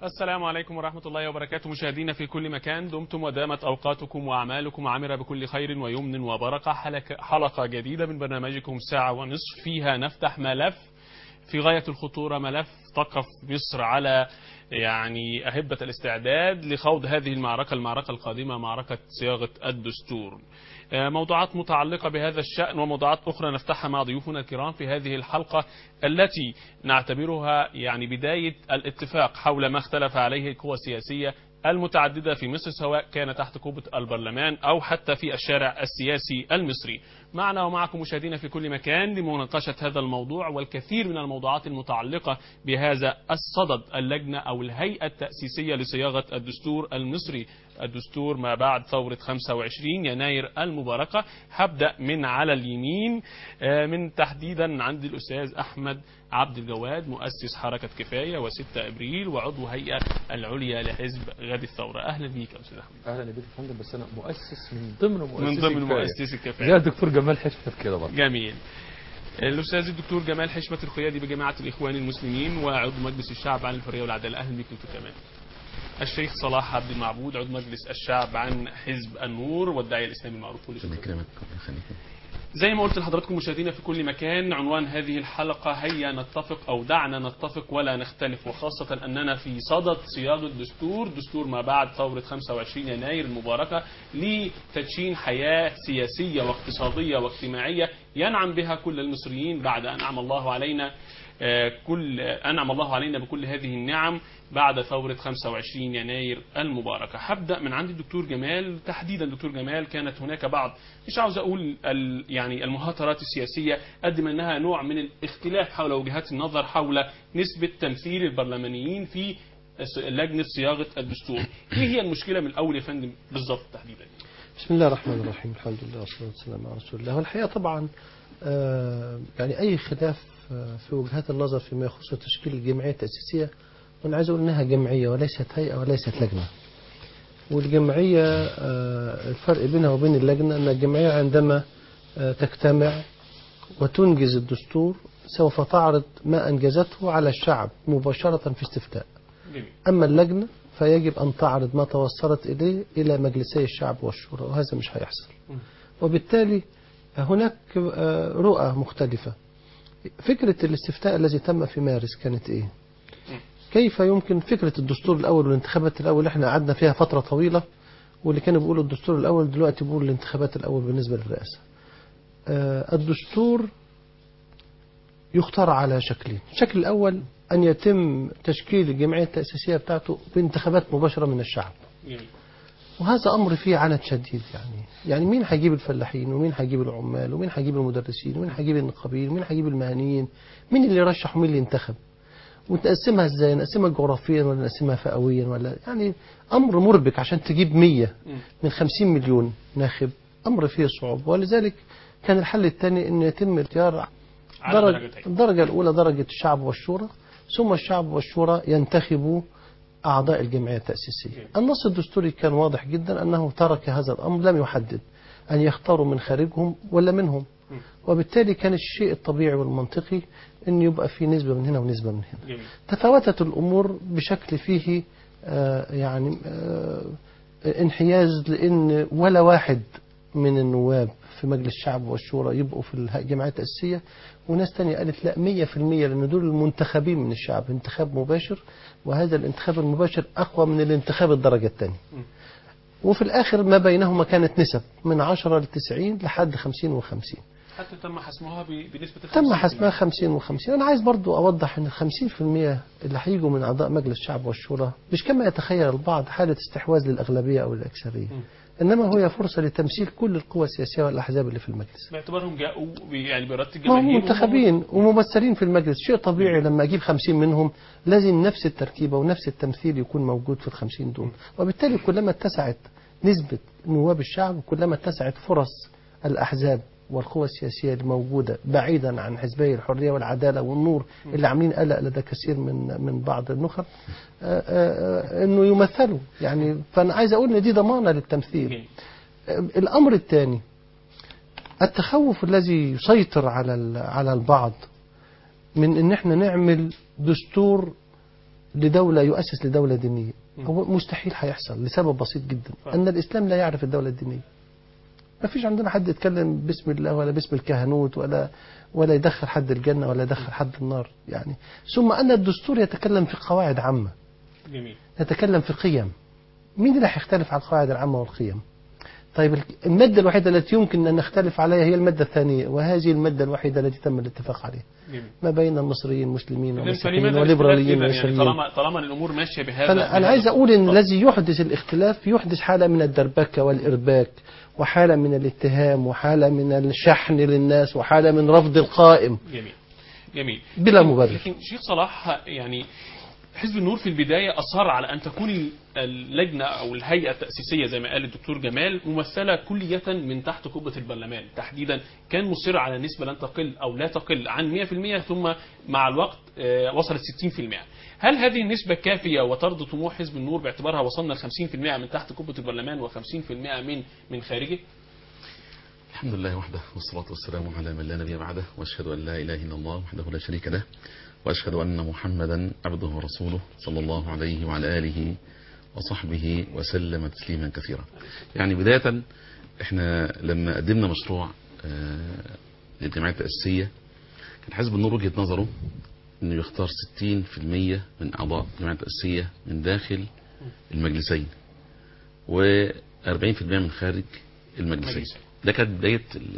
السلام عليكم ورحمة الله وبركاته، مشاهدينا في كل مكان، دمتم ودامت أوقاتكم وأعمالكم وعمر بكل خير ويمن وبركة. حلقة جديدة من برنامجكم ساعة ونصف، فيها نفتح ملف في غاية الخطورة، ملف تقف مصر على أهبة الاستعداد لخوض هذه المعركة القادمة، معركة صياغة الدستور. موضوعات متعلقة بهذا الشأن وموضوعات أخرى نفتحها مع ضيوفنا الكرام في هذه الحلقة التي نعتبرها بداية الاتفاق حول ما اختلف عليه القوى السياسية المتعددة في مصر، سواء كان تحت قبة البرلمان أو حتى في الشارع السياسي المصري. معنا ومعكم مشاهدينا في كل مكان لمناقشة هذا الموضوع والكثير من الموضوعات المتعلقة بهذا الصدد، اللجنة أو الهيئة التأسيسية لصياغة الدستور المصري، الدستور ما بعد ثورة 25 يناير المباركة. هبدأ من على اليمين، من تحديدا عند الأستاذ أحمد عبد الجواد، مؤسس حركة كفاية و6 أبريل وعضو هيئة العليا لحزب غد الثورة. أهلا بيك يا أستاذ أحمد. أهلا بيك يا فندم، بس أنا مؤسس من ضمن مؤسسي الكفاية زي الدكتور جمال حشمت كده برضه. جميل. الأستاذ الدكتور جمال حشمت القيادي بجماعة الإخوان المسلمين وعضو مجلس الشعب عن الحرية والعدالة. أهلا بيك أنتم كمان. الشيخ صلاح عبد المعبود، عضو مجلس الشعب عن حزب النور والداعية الإسلامي المعروف. زي ما قلت لحضراتكم مشاهدينا في كل مكان، عنوان هذه الحلقة هيا نتفق أو دعنا نتفق ولا نختلف، وخاصة أننا في صدد صياغة دستور ما بعد ثورة 25 يناير المباركة لتدشين حياة سياسية واقتصادية واجتماعية ينعم بها كل المصريين بعد أن أنعم الله علينا بكل هذه النعم بعد ثورة 25 يناير المباركة. هبدأ من عند الدكتور جمال تحديدا. دكتور جمال، كانت هناك بعض، مش عاوز أقول المهاترات السياسية قد ما أنها نوع من الاختلاف حول وجهات النظر حول نسبة تمثيل البرلمانيين في لجنة صياغة الدستور. إيه هي المشكلة من الأول يا فندم بالضبط تحديدا؟ بسم الله الرحمن الرحيم، الحمد لله والصلاة والسلام على رسول الله. والحقيقة طبعا أي خلاف في وجهات النظر فيما يخص تشكيل الجمعية التأسيسية، وأنا عايز أقول إنها جمعية وليست هيئة وليست لجنة. والجمعية الفرق بينها وبين اللجنة أن الجمعية عندما تجتمع وتنجز الدستور سوف تعرض ما أنجزته على الشعب مباشرة في استفتاء. أما اللجنة فيجب أن تعرض ما توصلت إليه إلى مجلسي الشعب والشورى، وهذا مش هيحصل. وبالتالي هناك رؤى مختلفة. فكرة الاستفتاء الذي تم في مارس كانت إيه؟ كيف يمكن فكرة الدستور الأول والانتخابات الأول؟ احنا قعدنا فيها فترة طويلة، واللي كانوا بيقولوا الدستور الأول دلوقتي بيقولوا الانتخابات الأول بالنسبة للرئاسة. الدستور يختار على شكلين. الشكل الأول أن يتم تشكيل الجمعية التأسيسية بتاعته بانتخابات مباشرة من الشعب، وهذا أمر فيه عنت شديد. يعني مين هيجيب الفلاحين، ومين هيجيب العمال، ومين هيجيب المدرسين، ومين هيجيب النقابيين، ومين هيجيب المهنيين، مين اللي يرشح ومين اللي ينتخب، ونقسمها ازاي؟ نقسمها جغرافيا ولا نقسمها فئويا؟ ولا أمر مربك عشان تجيب 100 من 50 مليون ناخب، أمر فيه صعوبة. ولذلك كان الحل الثاني أن يتم اختيار الدرجة الأولى درجة الشعب والشورى، ثم الشعب والشورى ينتخبوا أعضاء الجمعية التأسيسية. النص الدستوري كان واضح جدا أنه ترك هذا الأمر، لم يحدد أن يختاروا من خارجهم ولا منهم، وبالتالي كان الشيء الطبيعي والمنطقي أن يبقى في نسبة من هنا ونسبة من هنا. تفاوتت الأمور بشكل فيه انحياز، لأن ولا واحد من النواب في مجلس الشعب والشورى يبقوا في الجمعية التأسيسية، وناس تانية قالت لا 100%، لأن دول المنتخبين من الشعب، انتخاب مباشر، وهذا الانتخاب المباشر أقوى من الانتخاب الدرجة الثانية. وفي الآخر ما بينهما كانت نسب من 10 ل 90 لحد 50 و50. حتى تم حسمها بنسبة 50%. تم حسمها 50 و50. أنا عايز برضو أوضح أن 50% اللي هيجوا من أعضاء مجلس الشعب والشورى مش كما يتخيل البعض حالة استحواذ للأغلبية أو الأكثرية، إنما هي فرصة لتمثيل كل القوى السياسية والأحزاب اللي في المجلس، باعتبارهم جاءوا بإرادة الجماهير، منتخبين وممثلين في المجلس. شيء طبيعي لما أجيب 50 منهم لازم نفس التركيبة ونفس التمثيل يكون موجود في ال50 دول. وبالتالي كلما اتسعت نسبة نواب الشعب كلما اتسعت فرص الأحزاب والقوى السياسية الموجودة بعيدا عن حزبي الحرية والعدالة والنور اللي عاملين قلق لدى كثير من بعض النخب انه يمثلوا. فانا عايز اقول ان دي ضمانة للتمثيل. الامر الثاني التخوف الذي يسيطر على البعض من ان احنا نعمل دستور لدولة يؤسس لدولة دينية، هو مستحيل هيحصل لسبب بسيط جدا، أن الإسلام لا يعرف الدولة الدينية. ما فيش عندنا حد يتكلم باسم الله ولا باسم الكهنوت ولا يدخل حد الجنة ولا يدخل حد النار يعني. ثم أن الدستور يتكلم في قواعد عامة، جميل. يتكلم في قيم. مين اللي هيختلف على القواعد العامة والقيم؟ طيب المادة الوحيدة التي يمكن أن نختلف عليها هي المادة الثانية، وهذه المادة الوحيدة التي تم الاتفاق عليها ما بين المصريين المسلمين والمسيحيين والليبراليين يعني طالما الأمور ماشية بهذا. أنا عايز أقول إن الذي يحدث الاختلاف يحدث حالة من الدربكة والإرباك، وحالة من الاتهام، وحالة من الشحن للناس، وحالة من رفض القائم. جميل بلا مبرر. لكن شيخ صلاح، يعني حزب النور في البداية أصر على أن تكون اللجنة أو الهيئة التأسيسية زي ما قال الدكتور جمال ممثلة كلية من تحت قبة البرلمان تحديدا. كان مصر على نسبة لن تقل أو لا تقل عن 100%، ثم مع الوقت وصلت 60%. هل هذه النسبة كافية وترضي طموح حزب النور باعتبارها وصلنا ل 50% من تحت قبة البرلمان و50% من خارجه؟ الحمد لله وحده، والصلاة والسلام على من لا نبي بعده، وأشهد أن لا إله إلا الله وحده لا شريك له، وأشهد أن محمدا عبده ورسوله صلى الله عليه وعلى آله وصحبه وسلم تسليما كثيرا. يعني بداية احنا لما قدمنا مشروع للجمعية التأسيسية، كان حزب النور وجهة نظره انه يختار 60% من أعضاء الجمعية التأسيسية من داخل المجلسين و40% من خارج المجلسين. ده كانت بداية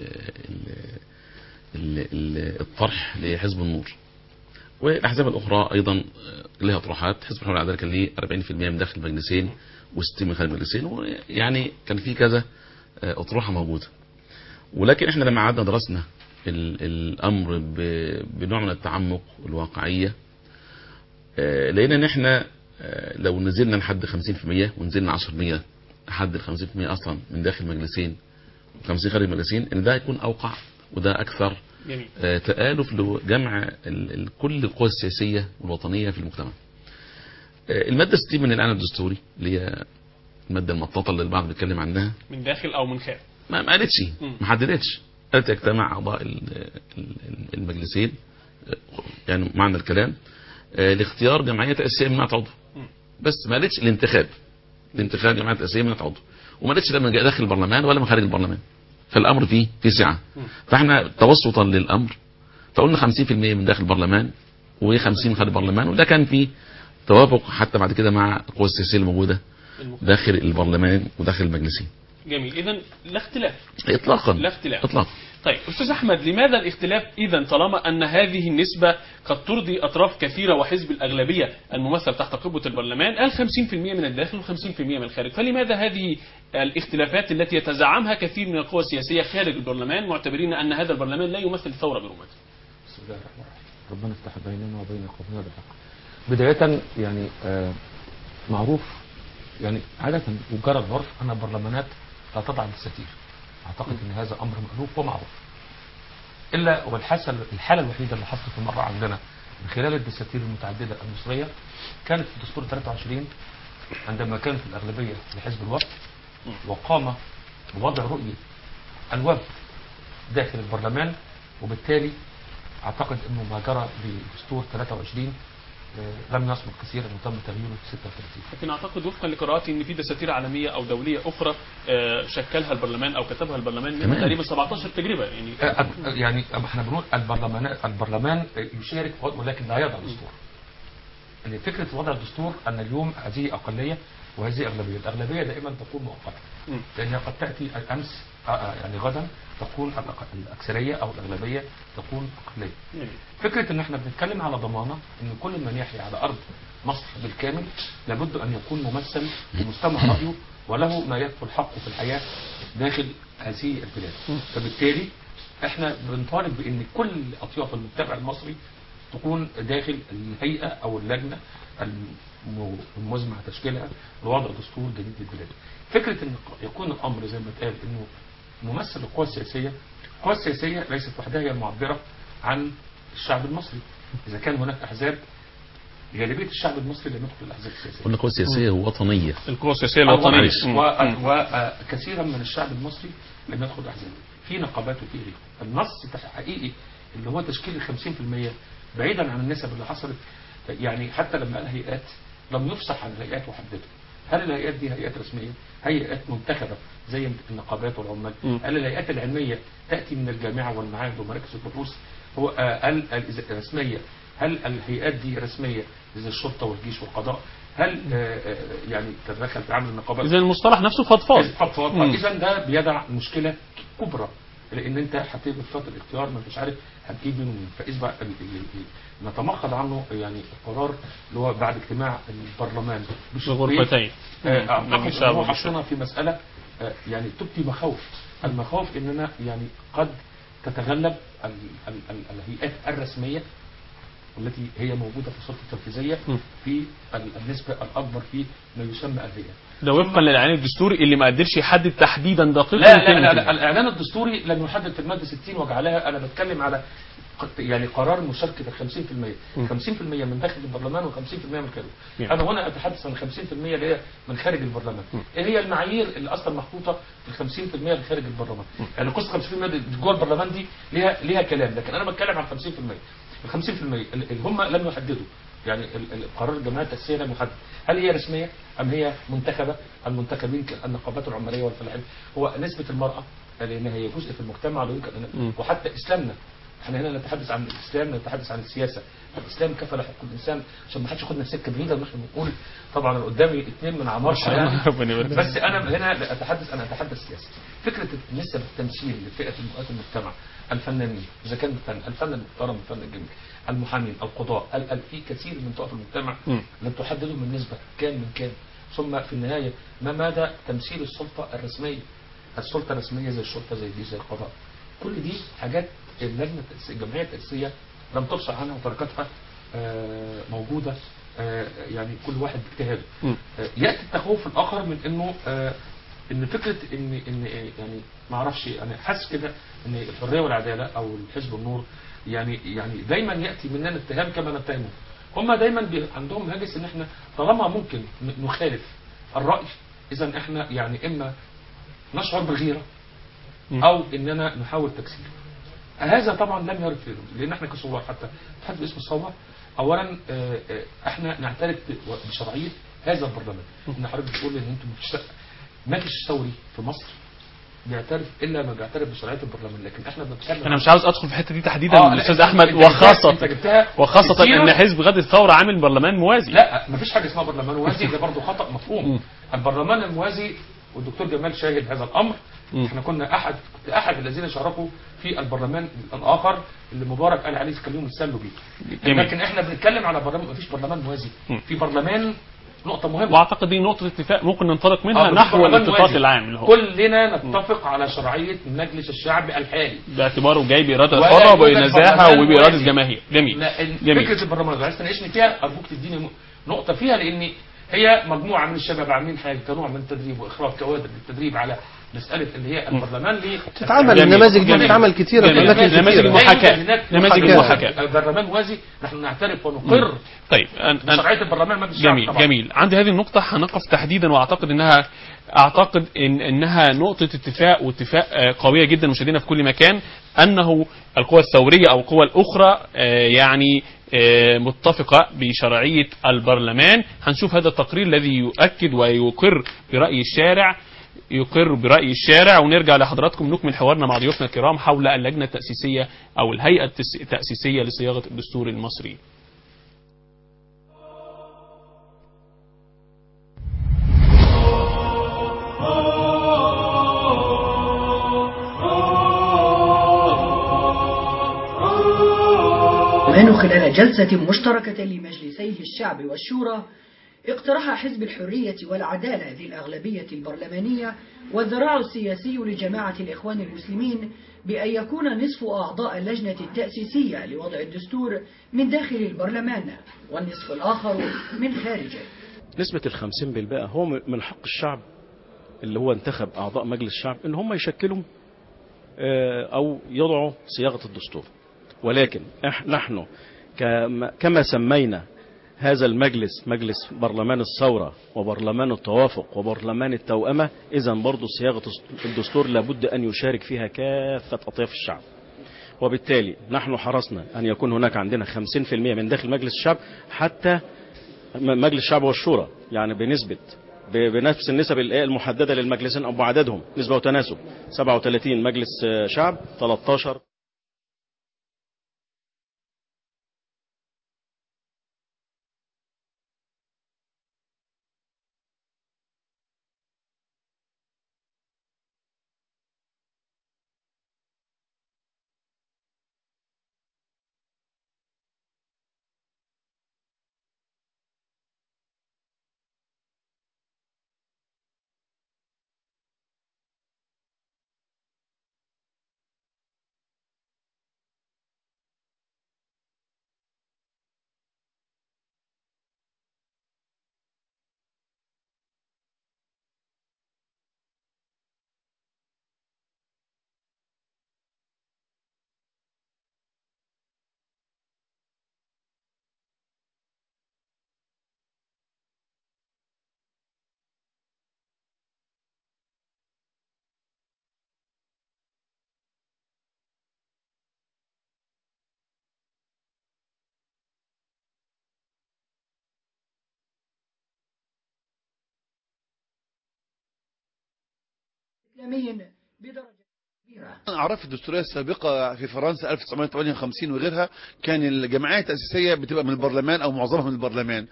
الطرح لحزب النور. والأحزاب الأخرى أيضا لها طروحات. حزب الحرية والعدالة كان ليه 40% من داخل المجلسين و60% من خارج المجلسين، ويعني كان في كذا أطروحة موجودة. ولكن احنا لما قعدنا درسنا الأمر بنوع من التعمق والواقعية، لقينا ان احنا لو نزلنا لحد 50% ونزلنا 10% لحد 50% أصلا من داخل المجلسين و50 خارج المجلسين، ان ده هيكون أوقع وده أكثر تآلف لجمع كل القوى السياسية والوطنية في المجتمع. المادة 60 من الإعلان الدستوري اللي هي المادة المطاطة اللي البعض بيتكلم عنها، من داخل أو من خارج، ما قالتش، ما حددتش، قالت يجتمع أعضاء المجلسين، يعني معنى الكلام لاختيار جمعية تأسيسية من 100 عضو، بس ما قالتش الانتخاب جمعية تأسيسية من 100 عضو، وما قالتش لا من داخل البرلمان ولا من خارج البرلمان. فالأمر فيه سعة. فاحنا توسطا للأمر فقلنا 50% من داخل البرلمان و50 من خارج البرلمان، وده كان فيه توافق حتى بعد كده مع القوى السياسية الموجودة داخل البرلمان وداخل المجلسين. جميل. إذن لا اختلاف إطلاقا. لا اختلاف. طيب أستاذ أحمد، لماذا الاختلاف إذن طالما أن هذه النسبة قد ترضي أطراف كثيرة وحزب الأغلبية الممثل تحت قبة البرلمان قال 50% من الداخل و50% من الخارج؟ فلماذا هذه الاختلافات التي يتزعمها كثير من القوى السياسية خارج البرلمان، معتبرين أن هذا البرلمان لا يمثل الثورة برمته؟ بسم الله الرحمن الرحيم. ربنا يفتح بيننا وبين قومنا بالحق. بداية يعني معروف، يعني عادة وجرى العرف أن البرلمانات لا تضع دساتير. أعتقد أن هذا أمر مألوف ومعروف. إلا والحالة الوحيدة اللي حصلت في مرة عندنا من خلال الدساتير المتعددة المصرية كانت في دستور 23 عندما كانت الأغلبية لحزب الوفد، وقام بوضع رؤية الوفد داخل البرلمان، وبالتالي أعتقد أنه ما جرى بدستور 23 لم يصمت كثيرا وتم تغييره في 36. لكن اعتقد وفقا لقراءاتي ان في دساتير عالميه او دوليه اخرى شكلها البرلمان او كتبها البرلمان من تقريبا 17 تجربه يعني احنا بنقول البرلمان يشارك ولكن لا يضع دستور. يعني فكره وضع الدستور ان اليوم هذه اقليه وهذه اغلبيه، الاغلبيه دائما تكون مؤقته لانها قد تاتي الامس يعني غدا تكون الاكثريه او الاغلبيه تكون اقليه. فكره ان احنا بنتكلم على ضمانه ان كل من يحيا على ارض مصر بالكامل لابد ان يكون ممثل بمستمع رايه وله ما يكفل حقه في الحياه داخل هذه البلاد. فبالتالي احنا بنطالب بان كل اطياف المجتمع المصري تكون داخل الهيئه او اللجنه المزمع تشكيلها لوضع دستور جديد للبلاد. فكره ان يكون الامر زي ما اتقال انه ممثل القوى السياسيه ليست وحدها هي المعبره عن الشعب المصري. اذا كان هناك احزاب غالبيه الشعب المصري لم يدخل الاحزاب السياسيه. قلنا القوى السياسيه وطنيه. القوى السياسيه الوطنيه وكثيرا من الشعب المصري لم يدخل احزاب في نقابات وفي غيره. النص حقيقي اللي هو تشكيل ال 50% بعيدا عن النسب اللي حصلت يعني حتى لما قال هيئات لم يفصح عن الهيئات وحدده. هل الهيئات دي هيئات رسمية؟ هيئات منتخبة زي النقابات والعمال؟ هل الهيئات العلمية تأتي من الجامعة والمعاهد ومراكز البحوث؟ هو هل رسمية؟ هل الهيئات دي رسمية زي الشرطة والجيش والقضاء؟ هل يعني تتدخل في عمل النقابات؟ إذا المصطلح نفسه فضفاض. إذا ده بيدع مشكلة كبرى، لأن أنت هتبقى في فترة الاختيار ما انتش عارف هتجيب منه مين. فإذا نتمخض عنه يعني القرار اللي هو بعد اجتماع البرلمان بغرفتين أعتقد أنه حطنا في مسألة يعني تبدي مخاوف. المخاوف أننا يعني قد تتغلب الهيئات الرسمية التي هي موجودة في السلطة التنفيذية في النسبة الأكبر في ما يسمى الهيئات. ده وفقا للإعلان الدستوري اللي ما قدرش يحدد تحديدا دقيقا. لا الإعلان الدستوري لم يحدد في المادة 60 وجعلها. أنا بتكلم على يعني قرار مشاركة 50%، 50% من داخل البرلمان و50% من خارجه. أنا هنا أتحدث عن 50% اللي هي من خارج البرلمان. إيه هي المعايير اللي أصلا محطوطة في 50% اللي خارج البرلمان؟ يعني قصة 50% جوه البرلمان دي ليها كلام، لكن أنا بتكلم عن 50%. ال 50% اللي هم لم يحددوا، يعني القرار الجمعية التأسيسية لم يحدد هل هي رسمية أم هي منتخبة. المنتخبين النقابات العمالية والفلاحين، هو نسبة المرأة لأن هي جزء في المجتمع لا يمكن وحتى إسلامنا. احنا هنا نتحدث عن الإسلام، نتحدث عن السياسة. الإسلام كفل حقوق الإنسان عشان ما حدش ياخدنا في سكة بعيدة ونحن بنقول طبعا قدامي 2 من عمارة يعني. بس أنا هنا أتحدث سياسة. فكرة نسب التمثيل لفئة المجتمع، الفنانين إذا كان الفن المحترم الفن الجميل، المحامين، القضاء، في كثير من طوائف المجتمع لم تحددوا من نسبة كام من كام. ثم في النهاية ما مدى تمثيل السلطة الرسمية؟ السلطة الرسمية زي الشرطة زي الجيش زي القضاء. كل دي حاجات اللجنة الجمعية التأسيسية لم تفصح عنها وتركتها موجودة، يعني كل واحد باجتهاده. يأتي التخوف الآخر من إنه إن فكرة إن يعني ما أعرفش، أنا حاسس كده إن الحرية والعدالة أو الحزب النور يعني دايما يأتي مننا اتهام كما نتهمه. هم دايما عندهم هاجس إن إحنا طالما ممكن نخالف الرأي إذا إحنا يعني إما نشعر بالغيرة أو إننا نحاول تكسيره. هذا طبعا لم يرد فيه، لأن إحنا كصوار حتى تحدث باسم الصومال. أولا إحنا نعترف بشرعية هذا البرلمان. إن حضرتك بتقول إن أنتم ما فيش ثوري في مصر بيعترف الا ما بيعترف بشرعيه البرلمان، لكن احنا بنتكلم. انا مش عاوز ادخل في الحته دي تحديدا استاذ احمد، وخاصه ان حزب غد الثوره عامل برلمان موازي. لا ما فيش حاجه اسمها برلمان موازي، ده برضه خطا مفهوم. البرلمان الموازي والدكتور جمال شاهد هذا الامر. احنا كنا احد الذين شاركوا في البرلمان الاخر اللي مبارك قال عليه كان يوم يتسلوا بيه. لكن احنا بنتكلم على برلمان، ما فيش برلمان موازي. في برلمان نقطة مهمة، واعتقد دي نقطة اتفاق ممكن ننطلق منها نحو الاتفاق العام اللي هو كلنا نتفق على شرعية مجلس الشعب الحالي باعتباره جاي بإرادة حرة وبنزاهة وبإرادة جماهير. جميل. فكرة البرلمان عايز تناقشني فيها أرجوك تديني نقطة فيها، لأن هي مجموعة من الشباب عاملين حاجة كنوع من التدريب وإخراج كوادر للتدريب على مسألة اللي هي البرلمان تتعمل النماذج دي بتتعمل كتيرة في أماكن كتيرة. نماذج المحاكاة. البرلمان موازي نحن نعترف ونقر. طيب شرعية البرلمان ما بالشعب طبعا. جميل. عند هذه النقطة هنقف تحديدا، واعتقد انها نقطة اتفاق واتفاق قوية جدا مشاهدينا في كل مكان، انه القوى الثورية او القوى الاخرى يعني متفقة بشرعية البرلمان. هنشوف هذا التقرير الذي يؤكد ويقر برأي الشارع، ونرجع لحضراتكم نكمل حوارنا مع ضيوفنا الكرام حول اللجنة التأسيسية أو الهيئة التأسيسية لصياغة الدستور المصري. خلال جلسة مشتركة لمجلسي الشعب والشورى اقترح حزب الحرية والعدالة ذي الأغلبية البرلمانية والذراع السياسي لجماعة الإخوان المسلمين بأن يكون نصف أعضاء اللجنة التأسيسية لوضع الدستور من داخل البرلمان والنصف الآخر من خارجه. نسبة 50% هو من حق الشعب اللي هو انتخب أعضاء مجلس الشعب إن هم يشكلوا أو يضعوا صياغة الدستور، ولكن نحن كما سمينا هذا المجلس مجلس برلمان الثورة وبرلمان التوافق وبرلمان التوأمة، إذن برضو صياغة الدستور لابد أن يشارك فيها كافة أطياف الشعب. وبالتالي نحن حرصنا أن يكون هناك عندنا 50% من داخل مجلس الشعب، حتى مجلس الشعب والشورى يعني بنفس النسب المحددة للمجلسين أو بعددهم نسبة وتناسب، 37 مجلس شعب، 13 إسلامي بدرجة كبيرة. الأعراف الدستورية السابقة في فرنسا 1958 وغيرها كان الجمعيات التأسيسية بتبقى من البرلمان أو معظمها من البرلمان،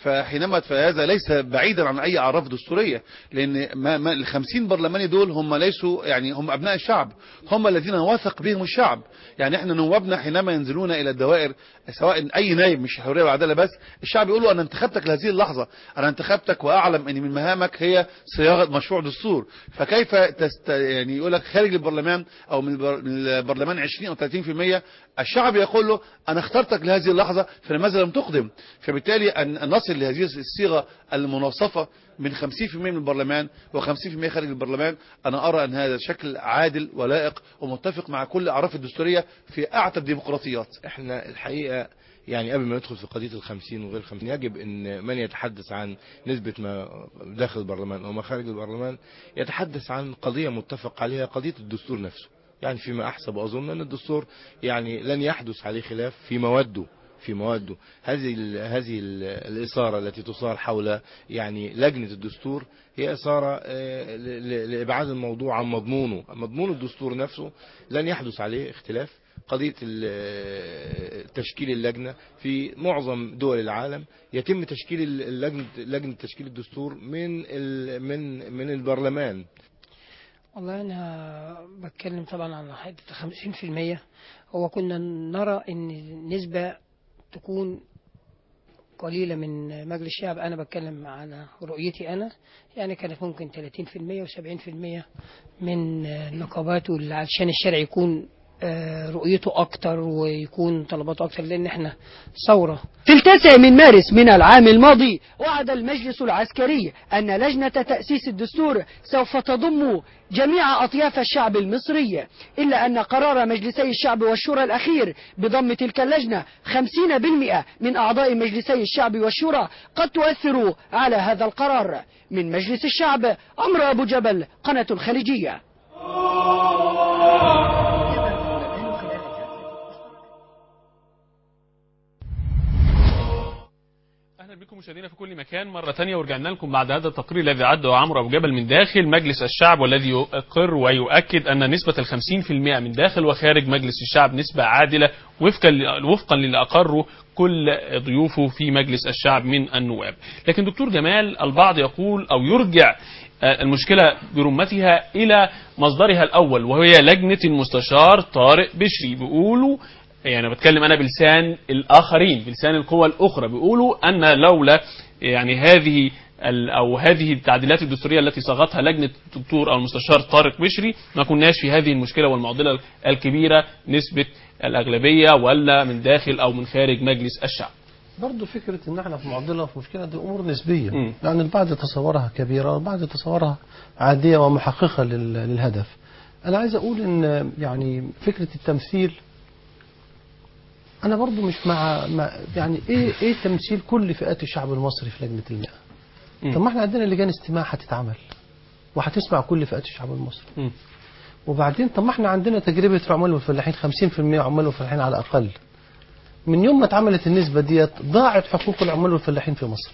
فهذا ليس بعيدا عن أي أعراف دستورية، لأن ال 50 برلماني دول هم ليسوا يعني هم أبناء الشعب، هم الذين وثق بهم الشعب. يعني احنا نوابنا حينما ينزلون إلى الدوائر، سواء أي نائب مش حرية وعدالة بس، الشعب يقول له أنا انتخبتك لهذه اللحظة، أنا انتخبتك وأعلم أن من مهامك هي صياغة مشروع دستور، فكيف يعني يقول لك خارج البرلمان أو من البرلمان 20 أو 30% الشعب يقول له أنا اخترتك لهذه اللحظة فلماذا لم تقدم؟ فبالتالي أن نصل لهذه الصيغة المناصفة من 50% من البرلمان و50% خارج البرلمان، أنا أرى أن هذا شكل عادل ولائق ومتفق مع كل الأعراف الدستورية في أعتى الديمقراطيات. احنا الحقيقة يعني قبل ما ندخل في قضية ال50 وغير 50 يجب ان من يتحدث عن نسبة ما داخل البرلمان او ما خارج البرلمان يتحدث عن قضية متفق عليها، قضية الدستور نفسه. يعني فيما احسب واظن ان الدستور يعني لن يحدث عليه خلاف في مواده. هذه الإثارة التي تصار حول يعني لجنة الدستور هي إثارة لإبعاد الموضوع عن مضمون الدستور نفسه لن يحدث عليه اختلاف. قضية تشكيل اللجنة في معظم دول العالم يتم تشكيل لجنة تشكيل الدستور من البرلمان. والله أنا بتكلم طبعا عن حته 50%. هو كنا نرى إن النسبة تكون قليلة من مجلس الشعب. أنا بتكلم على رؤيتي أنا، يعني كانت ممكن 30% و70% من النقابات، علشان الشارع يكون رؤيته أكتر ويكون طلباته أكتر، لأن احنا ثورة. في 9 من مارس من العام الماضي وعد المجلس العسكري أن لجنة تأسيس الدستور سوف تضم جميع أطياف الشعب المصري، إلا أن قرار مجلسي الشعب والشورى الأخير بضم تلك اللجنة 50% من أعضاء مجلسي الشعب والشورى قد تؤثر على هذا القرار. من مجلس الشعب عمرو أبو جبل، قناة الخليجية. اهلا بكم مشاهدينا في كل مكان مرة تانية، ورجعنا لكم بعد هذا التقرير الذي عده عمرو أبو جبل من داخل مجلس الشعب، والذي يقر ويؤكد أن نسبة 50% من داخل وخارج مجلس الشعب نسبة عادلة وفقا للي أقره كل ضيوفه في مجلس الشعب من النواب. لكن دكتور جمال، البعض يقول أو يرجع المشكلة برمتها إلى مصدرها الأول، وهي لجنة المستشار طارق بشري. بيقولوا، يعني بتكلم أنا بلسان الآخرين، بلسان القوى الأخرى، بيقولوا أن لولا يعني هذه التعديلات الدستورية التي صاغتها لجنة الدكتور أو المستشار طارق بشري ما كناش في هذه المشكلة والمعضلة الكبيرة، نسبة الأغلبية ولا من داخل أو من خارج مجلس الشعب. برضه فكرة ان احنا في معضلة وفي مشكلة دي امور نسبية. يعني البعض يتصورها كبيرة والبعض يتصورها عادية ومحققة للهدف. انا عايز اقول ان يعني فكرة التمثيل، انا برضو مش مع يعني ايه تمثيل كل فئات الشعب المصري في لجنة المئة. طب ما احنا عندنا لجان استماع هتتعمل وهتسمع كل فئات الشعب المصري. وبعدين طب ما احنا عندنا تجربة في عمال والفلاحين 50% عمال والفلاحين على الأقل. من يوم ما اتعملت النسبة ديت ضاعت حقوق العمال والفلاحين في مصر.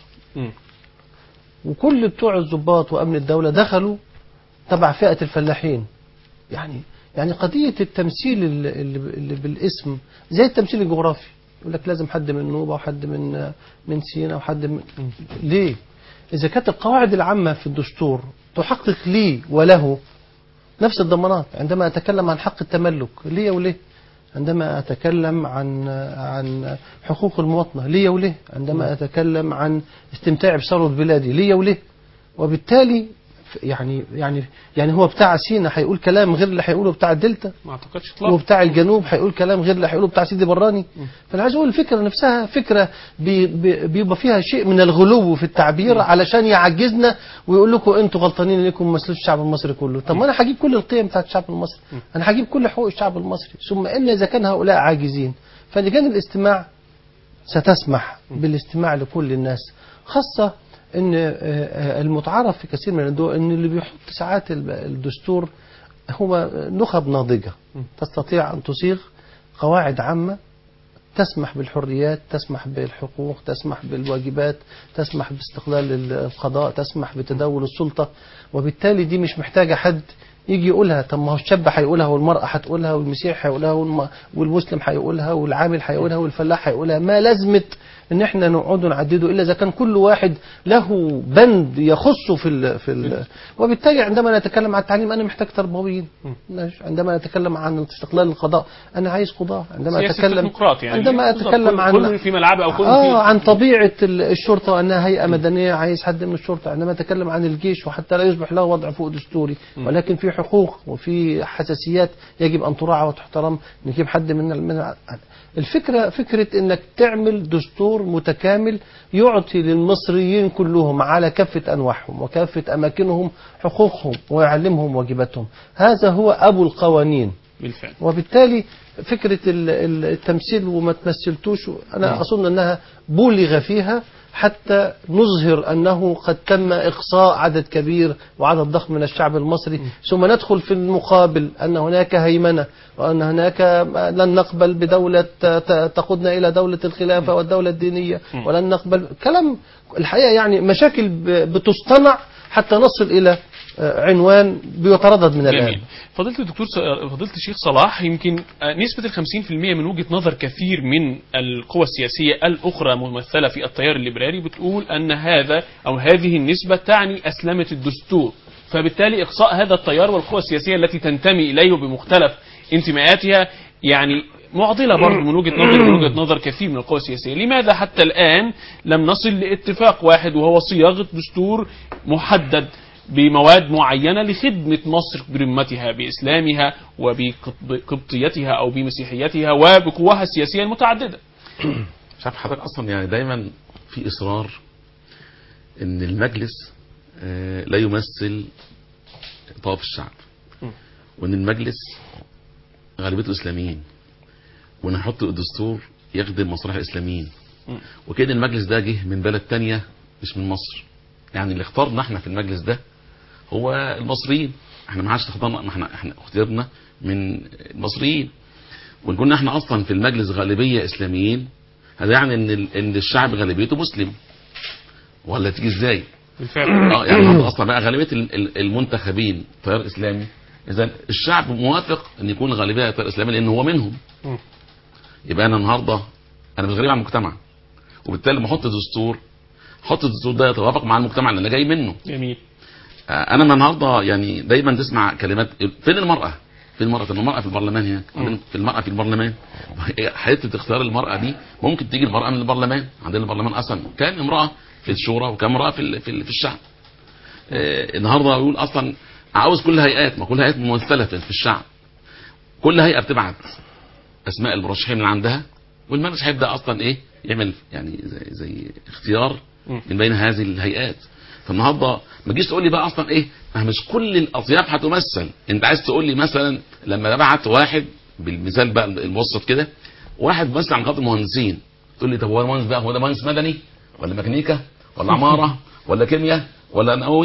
وكل بتوع الضباط وأمن الدولة دخلوا تبع فئة الفلاحين. يعني قضية التمثيل اللي بالاسم زي التمثيل الجغرافي، يقول لك لازم حد من نوبة وحد من سيناء وحد من ليه؟ إذا كانت القواعد العامة في الدستور تحقق لي وله نفس الضمانات. عندما أتكلم عن حق التملك ليه وليه، عندما أتكلم عن حقوق المواطنة ليه وليه، عندما أتكلم عن استمتاع بثروة بلادي ليه وليه. وبالتالي يعني هو بتاع سينا هيقول كلام غير اللي هيقوله بتاع الدلتا، ما اعتقدش اطلاقا. وبتاع الجنوب هيقول كلام غير اللي هيقوله بتاع سيدي براني. فانا عايز اقول الفكره نفسها فكره بيبقى فيها شيء من الغلو في التعبير علشان يعجزنا ويقول لكم انتوا غلطانين انكم ما مثلوش الشعب المصري كله. طب ما انا هجيب كل القيم بتاعت الشعب المصري، انا هجيب كل حقوق الشعب المصري. ثم ان اذا كان هؤلاء عاجزين فلجان الاستماع ستسمح بالاستماع لكل الناس، خاصه ان المتعارف في كثير من الدول ان اللي بيحط ساعات الدستور هو نخب ناضجة تستطيع أن تصيغ قواعد عامة تسمح بالحريات، تسمح بالحقوق، تسمح بالواجبات، تسمح باستقلال القضاء، تسمح بتداول السلطة. وبالتالي دي مش محتاجة حد يجي يقولها. طب ما هو الشاب هيقولها والمرأة هتقولها والمسيح هيقولها والمسلم هيقولها والعامل هيقولها والفلاح هيقولها. ما لازمة ان احنا نقعد نعدده الا اذا كان كل واحد له بند يخصه في وبالتالي عندما نتكلم عن التعليم انا محتاج تربويين، عندما نتكلم عن استقلال القضاء انا عايز قضاة، عندما اتكلم عن في ملعبه او عن طبيعة الشرطة وانها هيئة مدنية عايز حد من الشرطة، عندما اتكلم عن الجيش وحتى لا يصبح له وضع فوق دستوري ولكن في حقوق وفي حساسيات يجب ان تراعى وتحترم نجيب حد من الفكرة فكرة انك تعمل دستور متكامل يعطي للمصريين كلهم على كافة انواعهم وكافة اماكنهم حقوقهم ويعلمهم واجباتهم. هذا هو ابو القوانين بالفعل. وبالتالي فكرة التمثيل وما تمثلتوش انا اظن انها بولغ فيها حتى نظهر أنه قد تم إقصاء عدد كبير وعدد ضخم من الشعب المصري، ثم ندخل في المقابل أن هناك هيمنة وأن هناك لن نقبل بدولة تقودنا إلى دولة الخلافة والدولة الدينية ولن نقبل كلام. الحقيقة يعني مشاكل بتصطنع حتى نصل إلى عنوان بيتردد من الآن. فضيلة الشيخ صلاح، يمكن نسبة 50% من وجهة نظر كثير من القوى السياسية الأخرى ممثلة في التيار الليبرالي بتقول أن هذه النسبة تعني أسلمة الدستور، فبالتالي إقصاء هذا التيار والقوى السياسية التي تنتمي إليه بمختلف انتماءاتها يعني معضلة برضه من وجهة نظر كثير من القوى السياسية. لماذا حتى الآن لم نصل لاتفاق واحد وهو صياغة دستور محدد بمواد معينة لخدمة مصر برمتها بإسلامها وبقبطيتها أو بمسيحيتها وبقواها السياسية المتعددة؟ شايف حضرتك أصلا يعني دايما في إصرار إن المجلس لا يمثل طائف الشعب، وإن المجلس غالبيته إسلاميين، وإن نحط الدستور يخدم مصالح الإسلاميين، وكأن المجلس ده جه من بلد تانية مش من مصر. يعني اللي اختارنا احنا في المجلس ده هو المصريين، احنا ما عادش اخترنا، احنا اخترنا من المصريين، وان كنا احنا اصلا في المجلس غالبيه اسلاميين هذا يعني ان الشعب غالبيته مسلم، ولا تيجي ازاي؟ بالفعل يعني اصلا بقى غالبيه المنتخبين تيار اسلامي، اذا الشعب موافق ان يكون غالبيه تيار اسلامي لان هو منهم. يبقى انا النهارده انا مش غريب عن المجتمع، وبالتالي لما احط دستور حط الدستور ده يتوافق مع المجتمع اللي انا جاي منه. جميل. انا من النهارده يعني دايما تسمع كلمات فين المراه؟ فين المراه؟ المراه في البرلمان هنا، في المراه في البرلمان. حته اختيار المراه دي ممكن تيجي المراه من البرلمان، عندنا البرلمان اصلا كام امراه في الشورى وكام امراه في الشعب. النهارده يقول اصلا عاوز كل هيئات، ما كل هيئات ممثله في الشعب، كل هيئه بتبعت اسماء المرشحين اللي عندها، والمجلس هيبدا اصلا ايه يعمل يعني زي اختيار من بين هذه الهيئات. فالنهارده ما تجيش تقول لي بقى اصلا ايه مش كل الاطياف هتمثل. انت عايز تقول لي مثلا لما بعت واحد بالمثال بقى المبسط كده، واحد مثلا عن خاطر المهندسين، تقول لي طب هو المهندس بقى هو ده مهندس مدني ولا ميكانيكا ولا عماره ولا كيمياء ولا نووي؟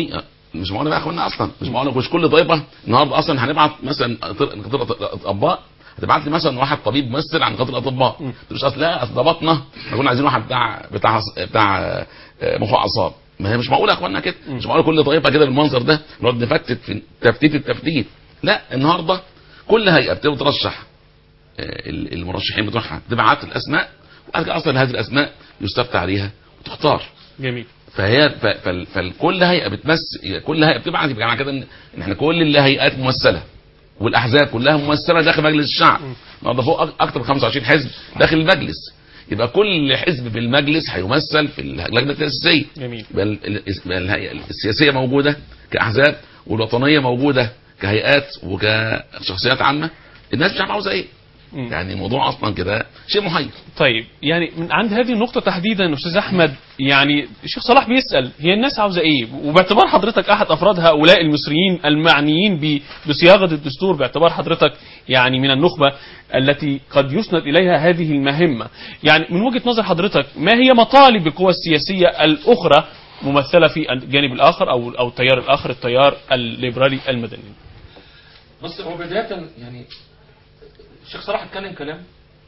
مش معقول يا اخوانا اصلا، مش معقول مش كل طائفه النهارده اصلا هنبعت مثلا اطباء، هتبعت لي مثلا واحد طبيب ممثل عن خاطر الاطباء، مش اصل لا اصل ده بطنه كنا عايزين واحد بتاع مخ واعصاب. ما هي مش معقوله يا اخوانا كده، مش معقول كل طائفه كده بالمنظر ده نقعد نفتت في التفتيت. لا النهارده كل هيئه بترشح المرشحين بتوعها، تبعت الاسماء، وبعد كده اصلا هذه الاسماء يستفتى عليها وتختار. جميل. فهي فكل هيئه بتمثل، كل هيئه بتبعت، يبقى معنى كده ان احنا كل الهيئات ممثله والاحزاب كلها ممثله داخل مجلس الشعب. النهارده فوق اكثر من 25 حزب داخل المجلس، يبقى كل حزب في المجلس هيمثل في اللجنه التاسيسيه. جميل. يبقى الهيئه السياسيه موجوده كاحزاب، والوطنيه موجوده كهيئات وكشخصيات عامه. الناس مش عاوزه ايه؟ يعني الموضوع اصلا كده شيء محير. طيب يعني من عند هذه النقطة تحديدا استاذ احمد، يعني الشيخ صلاح بيسأل هي الناس عاوزة ايه؟ وباعتبار حضرتك احد افراد هؤلاء المصريين المعنيين بصياغة الدستور، باعتبار حضرتك يعني من النخبة التي قد يسند اليها هذه المهمة، يعني من وجهة نظر حضرتك ما هي مطالب القوى السياسية الاخرى ممثلة في الجانب الاخر او التيار الاخر، التيار الليبرالي المدني؟ بص، هو بداية يعني الشيخ صلاح اتكلم كلام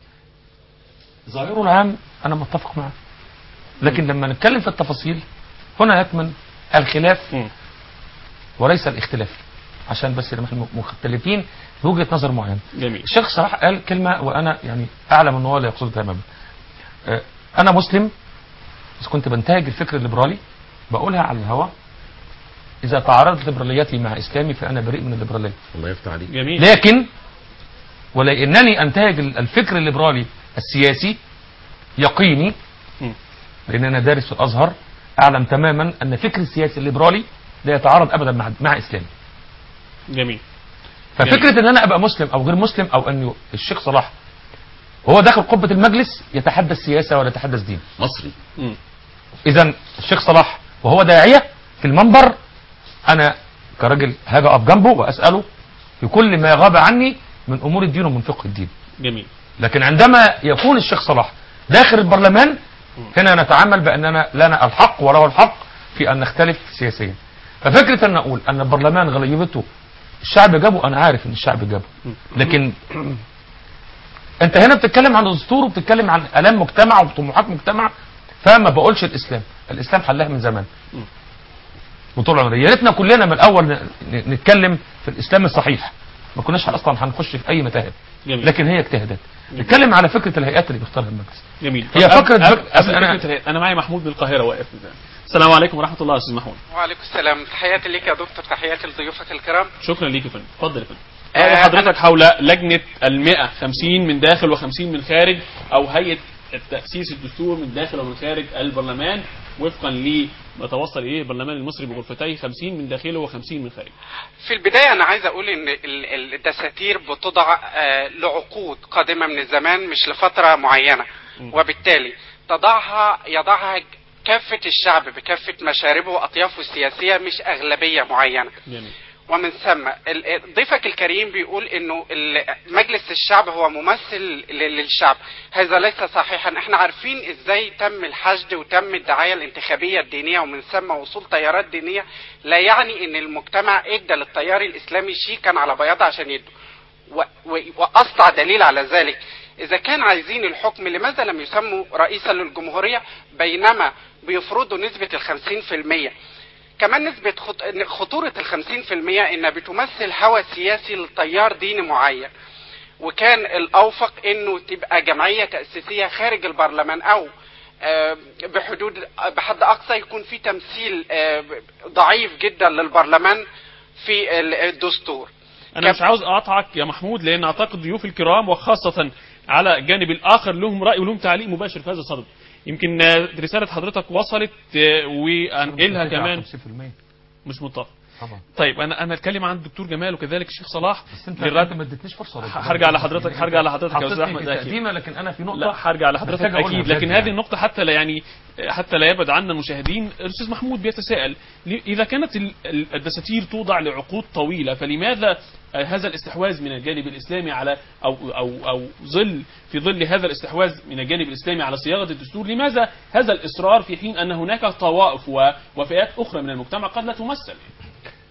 ظاهره العام انا متفق معه، لكن لما نتكلم في التفاصيل هنا يكمن الخلاف وليس الاختلاف، عشان بس احنا مختلفين في وجهة نظر معينة. جميل. الشيخ صلاح قال كلمة وانا يعني اعلم ان هو لا يقصدها تماما. انا مسلم، بس كنت بنتهج الفكر الليبرالي بقولها على الهواء، اذا تعارضت ليبراليتي مع اسلامي فانا بريء من الليبرالية. الله يفتح عليك. جميل. لكن ولانني انتهج الفكر الليبرالي السياسي يقيني، لان انا دارس في الازهر، اعلم تماما ان فكر السياسي الليبرالي لا يتعارض ابدا مع اسلامي. جميل. ففكره ان انا ابقى مسلم او غير مسلم، او ان الشيخ صلاح وهو داخل قبه المجلس يتحدث سياسه ولا يتحدث دين مصري. اذا الشيخ صلاح وهو داعيه في المنبر، انا كراجل هاجي اقف جنبه واساله في كل ما غاب عني من امور الدين ومن فقه الدين. جميل. لكن عندما يكون الشيخ صلاح داخل البرلمان، هنا نتعامل باننا لنا الحق وله الحق في ان نختلف سياسيا. ففكره ان اقول ان البرلمان غالبيته الشعب جابه، انا عارف ان الشعب جابه، لكن انت هنا بتتكلم عن الدستور وبتتكلم عن الام مجتمع وطموحات مجتمع، فما بقولش الاسلام حلها من زمان وطول عمري. يا ريتنا كلنا من الاول نتكلم في الاسلام الصحيح، ما كناش اصلا هنخش في اي متاهات. جميل. لكن هي اجتهادات. نتكلم على فكره الهيئات اللي بيختارها المجلس. جميل. هي فكره انا معي محمود من القاهره واقف. السلام عليكم ورحمه الله يا استاذ محمود. وعليكم السلام، تحياتي ليك يا دكتور، تحياتي لضيوفك الكرام. شكرا ليك يا فندم. اتفضل يا فندم. رأي حضرتك حول لجنه ال100، 50 من داخل و50 من خارج، او هيئه تأسيس الدستور من داخل ومن خارج البرلمان، وفقا لما توصل اليه البرلمان المصري بغرفتيه، 50 من داخله و50 من خارجه. في البداية أنا عايز أقول إن الدساتير بتضع لعقود قادمة من الزمان، مش لفترة معينة، وبالتالي يضعها كافة الشعب بكافة مشاربه وأطيافه السياسية، مش أغلبية معينة. جميل. ومن ثم ضيفك الكريم بيقول انه مجلس الشعب هو ممثل للشعب، هذا ليس صحيحا. احنا عارفين ازاي تم الحشد وتم الدعاية الانتخابية الدينية، ومن ثم وصول تيارات دينية، لا يعني ان المجتمع ادى للتيار الاسلامي شيكا على بياض عشان يدوا. واسطع دليل على ذلك، اذا كان عايزين الحكم لماذا لم يسموا رئيسا للجمهورية بينما بيفرضوا نسبة 50%؟ كمان نسبة خطورة 50% إنها بتمثل هوى سياسي لتيار ديني معين، وكان الأوفق إنه تبقى جمعية تأسيسية خارج البرلمان، أو بحد أقصى يكون في تمثيل ضعيف جدا للبرلمان في الدستور. أنا مش عاوز أقطعك يا محمود، لأن أعتقد ضيوف الكرام وخاصة على الجانب الآخر لهم رأي ولهم تعليق مباشر في هذا الصدد. يمكن رسالة حضرتك وصلت وأنقلها كمان. مش متفق طبعا. طيب أنا أتكلم عن الدكتور جمال وكذلك الشيخ صلاح. بس أنت ما اديتنيش فرصة. هرجع لحضرتك يا أستاذ أحمد أكيد. لكن أنا في نقطة. لا هرجع لحضرتك أكيد، لكن هذه النقطة حتى لا يبعد عنا المشاهدين. الأستاذ محمود بيتساءل إذا كانت الدساتير توضع لعقود طويلة، فلماذا هذا الاستحواذ من الجانب الإسلامي على أو في ظل هذا الاستحواذ من الجانب الإسلامي على صياغة الدستور، لماذا هذا الإصرار في حين أن هناك طوائف وفئات أخرى من المجتمع قد لا تمثل؟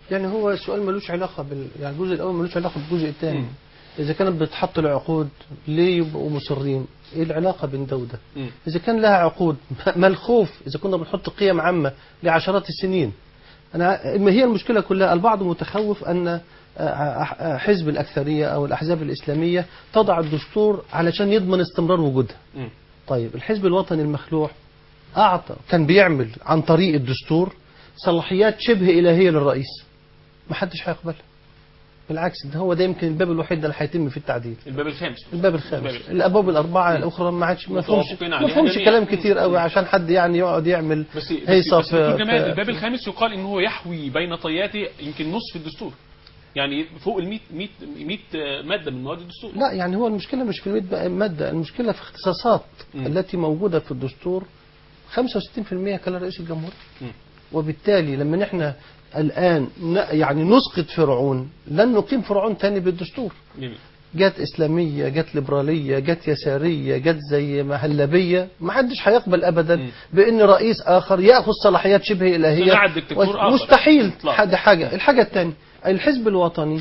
يعني هو السؤال ملوش علاقة يعني الجزء الأول ملوش علاقة بالجزء الثاني. إذا كانت بتحط العقود ليه يبقوا مصرين؟ إيه العلاقة بين ده وده؟ إذا كان لها عقود ما الخوف إذا كنا بنحط قيم عامة لعشرات السنين؟ هي المشكلة كلها البعض متخوف أن حزب الأكثرية أو الأحزاب الإسلامية تضع الدستور علشان يضمن استمرار وجودها. طيب الحزب الوطني المخلوع كان بيعمل عن طريق الدستور صلاحيات شبه إلهية للرئيس، ما حدش هيقبلها. بالعكس ده هو ده يمكن الباب الوحيد اللي هيتم في التعديل. الباب الخامس. الابواب الاربعه الاخرى ما عادش ما فهمش كلام كتير قوي عشان حد يعني يقعد يعمل هيصه في الباب الخامس يقال ان هو يحوي بين طياته يمكن نصف الدستور، يعني فوق ال 100 ماده من مواد الدستور. لا يعني هو المشكله مش في ال 100 ماده، المشكله في اختصاصات التي موجوده في الدستور. 65% كان رئيس الجمهوريه، وبالتالي لما نحن الآن يعني نسقط فرعون لن نقيم فرعون تاني بالدستور. جت إسلامية، جت ليبرالية، جت يسارية، جت زي مهلبية، ما حدش هيقبل أبدا بأن رئيس آخر يأخذ صلاحيات شبه إلهية. مستحيل. الحاجة الثانية الحزب الوطني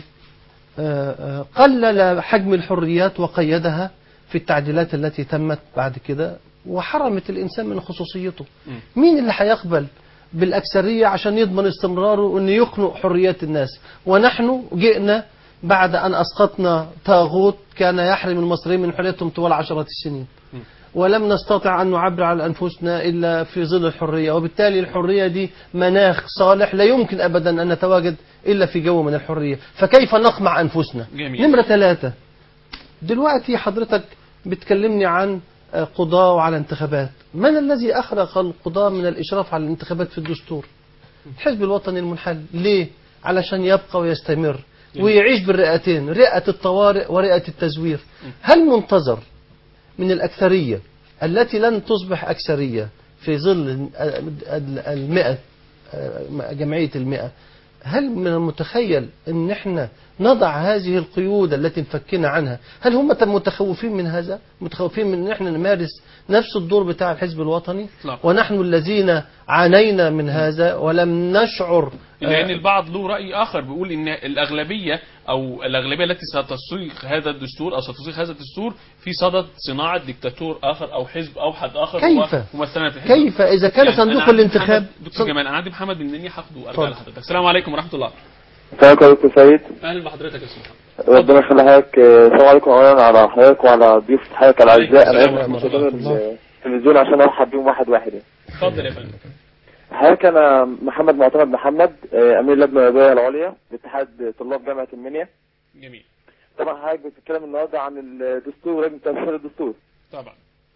قلل حجم الحريات وقيدها في التعديلات التي تمت بعد كده وحرمت الإنسان من خصوصيته. مين اللي هيقبل بالأكثرية عشان يضمن استمراره وأن يخنق حريات الناس؟ ونحن جئنا بعد أن أسقطنا طاغوت كان يحرم المصريين من حريتهم طوال عشرات السنين، ولم نستطع أن نعبر عن أنفسنا إلا في ظل الحرية، وبالتالي الحرية دي مناخ صالح لا يمكن أبدا أن نتواجد إلا في جو من الحرية، فكيف نقمع أنفسنا؟ نمرة 3 دلوقتي حضرتك بتكلمني عن قضاء وعلى انتخابات. من الذي أخرج القضاء من الإشراف على الانتخابات في الدستور؟ الحزب الوطني المنحل. ليه؟ علشان يبقى ويستمر ويعيش بالرئتين، رئة الطوارئ ورئة التزوير. هل منتظر من الأكثرية التي لن تصبح أكثرية في ظل 100 جمعية 100، هل من المتخيل أن احنا نضع هذه القيود التي انفكنا عنها؟ هل هم متخوفين من هذا؟ متخوفين من أن احنا نمارس نفس الدور بتاع الحزب الوطني؟ ونحن الذين عانينا من هذا ولم نشعر. لأن البعض له رأي آخر بيقول أن الأغلبية التي ستصيغ هذا الدستور أو ستصيغ هذا الدستور في صدد صناعة ديكتاتور آخر أو حزب أو حد آخر. كيف؟ كيف إذا كان يعني صندوق الانتخاب؟ دكتور جمال، أنا عندي محمد من مني هاخده وأرجع لحضرتك. السلام عليكم ورحمة الله. السلام عليكم دكتور سيد. أهلا بحضرتك يا سيدي. ربنا يخلي حضرتك. السلام عليكم أولا على حضرتك وعلى ضيوف حضرتك الأعزاء. أنا متابع التلفزيون عشان أرحب بيهم واحد. اتفضل يا فندم. حضرتك أنا محمد معتمد محمد، أمير اللجنة الرياضية العليا باتحاد طلاب جامعة المنيا. جميل. طبعا حضرتك بتتكلم النهارده عن الدستور ولجنة تفسير الدستور. طبعا.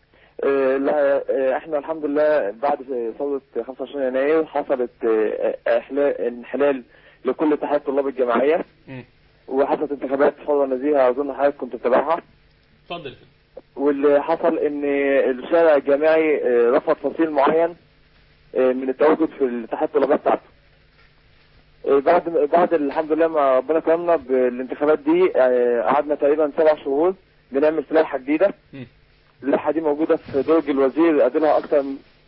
احنا الحمد لله بعد ثورة 25 يناير حصلت انحلال لكل اتحاد طلاب الجامعية، وحصلت انتخابات حرة نزيهة أظن حضرتك كنت بتابعها. اتفضل. واللي حصل ان الشارع الجامعي رفض فصيل معين من التواجد في الاتحاد الطلابية بتاعته. بعد الحمد لله ما ربنا كرمنا بالانتخابات دي، قعدنا تقريبا 7 شهور بنعمل في لائحة جديدة. اللائحة دي موجودة في درج الوزير، قابلها أكتر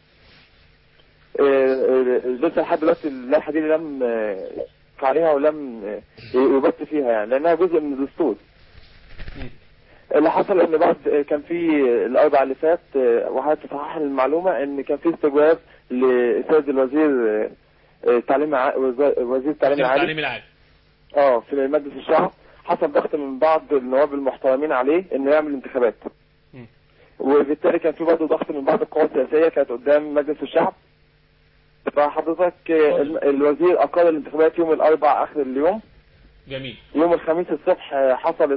لسه لحد دلوقتي اللائحة دي لم عليها ولم يبت فيها يعني لأنها جزء من الدستور. اللي حصل ان بعد كان في الاربع اللي فات وحضرتك تصحح المعلومه ان كان في استجواب لسيد الوزير التعليم وزير التعليم العالي في مجلس الشعب. حصل ضغط من بعض النواب المحترمين عليه انه يعمل انتخابات، وبالتالي كان في برضه ضغط من بعض القوى السياسيه كانت قدام مجلس الشعب. فحضرتك الوزير اقر الانتخابات يوم الاربعاء اخر اليوم. جميل. يوم الخميس الصبح حصلت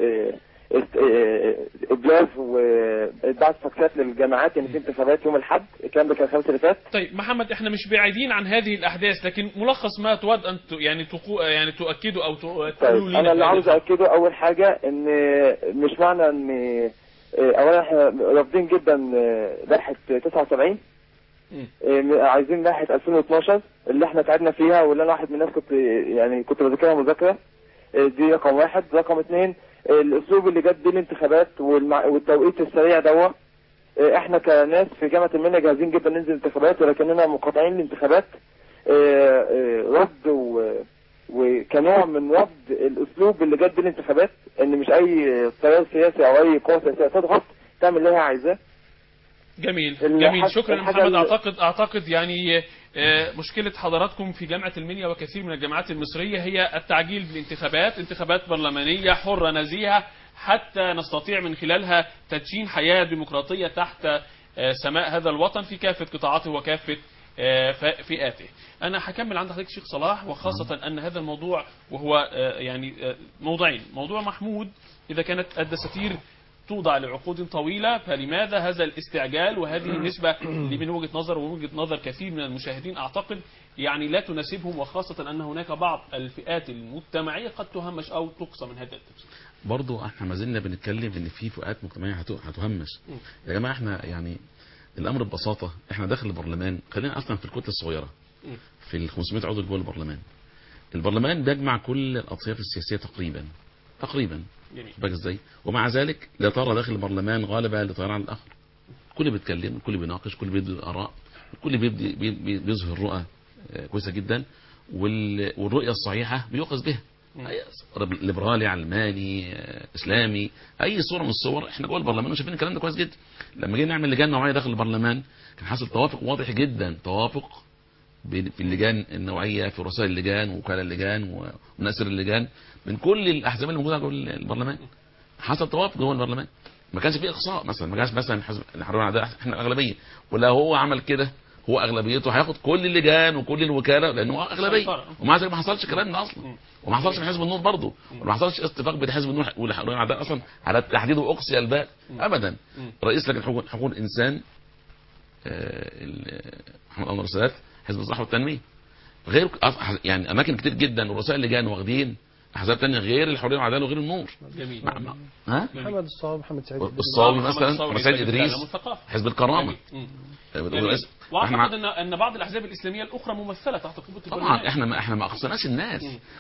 ابلاغ وبعت فاكسات للجامعات ان في انتخابات يوم الاحد. الكلام ده كان الخميس اللي فات. طيب محمد، احنا مش بعيدين عن هذه الاحداث، لكن ملخص ما تود ان يعني تؤكده او تقولوا لنا. انا اللي عاوز اكده اول حاجه ان مش معنى ان اولا احنا رافضين جدا لائحه 79، عايزين لائحه 2012 اللي احنا تعبنا فيها واللي انا واحد من الناس كنت بذاكرها مذاكره. دي رقم 1. رقم 2 الاسلوب اللي جت بيه الانتخابات والتوقيت السريع دوت. احنا كناس في جامعه المنيا جاهزين جدا ننزل انتخابات، ولكننا مقاطعين الانتخابات رد وكنوع من رفض الاسلوب اللي جد بالانتخابات، ان مش اي تيار سياسي او اي قوه سياسيه تضغط تعمل اللي هي عايزاه. جميل جميل، شكرا محمد. اعتقد يعني مشكلة حضراتكم في جامعة المنيا وكثير من الجامعات المصرية هي التعجيل بالانتخابات، انتخابات برلمانية حرة نزيهة حتى نستطيع من خلالها تدشين حياة ديمقراطية تحت سماء هذا الوطن في كافة قطاعاته وكافة فئاته. أنا هكمل عند حضرتك شيخ صلاح، وخاصة أن هذا الموضوع وهو يعني موضوعين، موضوع محمود إذا كانت الدساتير توضع لعقود طويلة فلماذا هذا الاستعجال، وهذه النسبة اللي من وجهة نظر ووجهة نظر كثير من المشاهدين أعتقد يعني لا تناسبهم، وخاصة أن هناك بعض الفئات المجتمعية قد تهمش أو تقصى من هذا التفسير. برضو احنا ما زلنا بنتكلم ان في فئات مجتمعية هتهمش. يا جماعة احنا يعني الامر ببساطة، احنا داخل البرلمان، خلينا اصلا في الكتلة الصغيرة في ال 500 عضو جوه البرلمان. البرلمان بيجمع كل الاطياف السياسية تقريبا باقي ازاي، ومع ذلك لا ترى داخل البرلمان غالبا لطيران على الاخر. الكل بيتكلم، الكل بيناقش، الكل بيبدي اراء، الكل بيظهر رؤى كويسه جدا، والرؤيه الصحيحه بيؤخذ بها. ليبرالي، علماني، اسلامي، اي صوره من الصور احنا جوه البرلمان وشايفين الكلام ده كويس جدا. لما جينا نعمل لجان نوعيه داخل البرلمان كان حصل توافق واضح جدا، توافق في اللجان النوعيه، في رؤساء اللجان ووكلاء اللجان وناصر اللجان من كل الاحزاب اللي موجوده جوه البرلمان. حصل توافق جوه البرلمان، ما كانش فيه اقصاء. مثلا ما كانش مثلا حزب الحريه والعداله احنا الاغلبيه، ولا هو عمل كده هو اغلبيته هياخد كل اللجان وكل الوكاله لانه هو اغلبيه، ومع ذلك ما حصلش الكلام ده اصلا، وما حصلش من حزب النور برضه، وما حصلش اتفاق بين حزب النور والحريه والعداله اصلا على تحديد واقصي الباقي ابدا. رئيس لجنه حقوق الانسان محمد انور السادات، حزب الصحه والتنميه، غير يعني اماكن كتير جدا ورؤساء اللجان واخدين احزاب ثانيه غير الحريه والعداله وغير النور. جميل. محمد الصاوي، محمد سعيد الصاوي مثلا، سعيد ادريس، حزب الكرامه. واعتقد ان بعض الاحزاب الاسلاميه الاخرى ممثله تحت قبه البرلمان. طبعا احنا ما اقصناش الناس.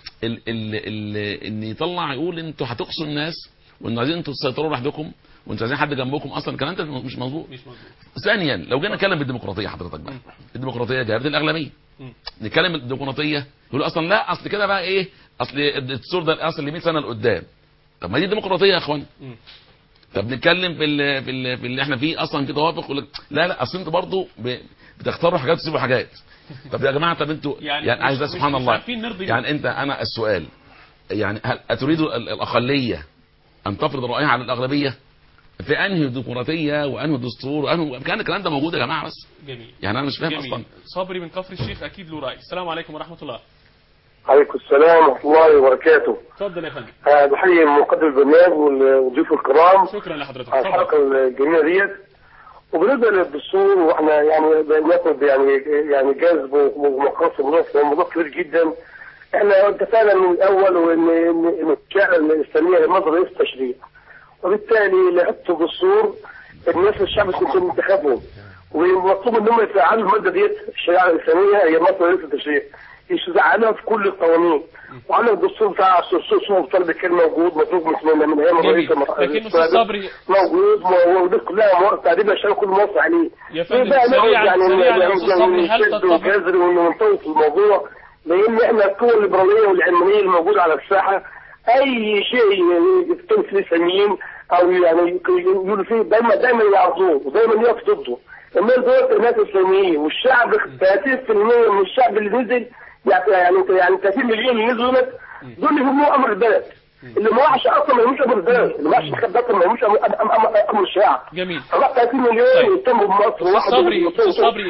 ان يطلع يقول انتوا هتقصوا الناس وانتوا عايزين انتوا تسيطروا لوحدكم وانتوا عايزين حد جنبكم، اصلا الكلام ده مش مظبوط. ثانيا لو جينا نتكلم بالديمقراطيه حضرتك بقى، الديمقراطيه جابت الاغلبيه. نتكلم الديمقراطيه يقول اصلا لا اصل كده بقى ايه، اصل الدستور ده اصل ل 100 سنه لقدام. طب ما دي ديمقراطيه يا اخوان. طب نتكلم في اللي احنا فيه اصلا في توافق، لا اصل انتوا برضه بتختاروا حاجات وتسيبوا حاجات. طب يا جماعه، طب انتوا يعني عايز سبحان الله، يعني انا السؤال يعني هل اتريدوا الاقليه ان تفرض رايها على الاغلبيه؟ في انهي ديمقراطيه وانهي دستور وانهي كان الكلام ده موجود يا جماعه؟ بس جميل. يعني انا مش فاهم اصلا. صبري من كفر الشيخ اكيد له راي. السلام عليكم ورحمه الله. عليكم السلام ورحمه الله وبركاته. اتفضل يا فندم. بحيي مقدم البرنامج والضيوف الكرام. شكرا لحضرتك على الحلقه الجميله ديت. وبالنسبه للدستور واحنا يعني بناخد يعني جذب ومقاصد موضوع كبير جدا. احنا اتفقنا من الاول وان الشريعه الاسلاميه هي مصدر رئيس التشريع، وبالتالي لعبت دستور الناس الشعب يكون انتخابهم، ومطلوب منهم يفعلوا الماده ديت. الشريعه الاسلاميه هي مصدر رئيس التشريع، يشرعها في كل القوانين. وعلى الدستور بتاع السلطه طلب كان موجود، مطلوب من ايام الرئيس لكن استاذ صبري موجود، ودي كلها تعديل الشرع كله موافق عليه. يا فندم سريعا يا استاذ صبري، هل تتفق وننطوي في الموضوع؟ لان احنا القوى الليبراليه والعلمانيه الموجوده على الساحه اي شيء يكتم في الاسلاميين او يعني يقولوا فيه دايما يعرضوه ودايما يقف ضده. اما دول الناس الاسلاميين والشعب 30% من الشعب اللي نزل يعني 30 مليون اللي نزلوا دول اللي هم امر البلد. اللي ما راحش اصلا ما يهمش امر البلد، اللي ما راحش يخبط ما يهمش امر الشعب. جميل. طلع 30 مليون يتموا بمصر. صبري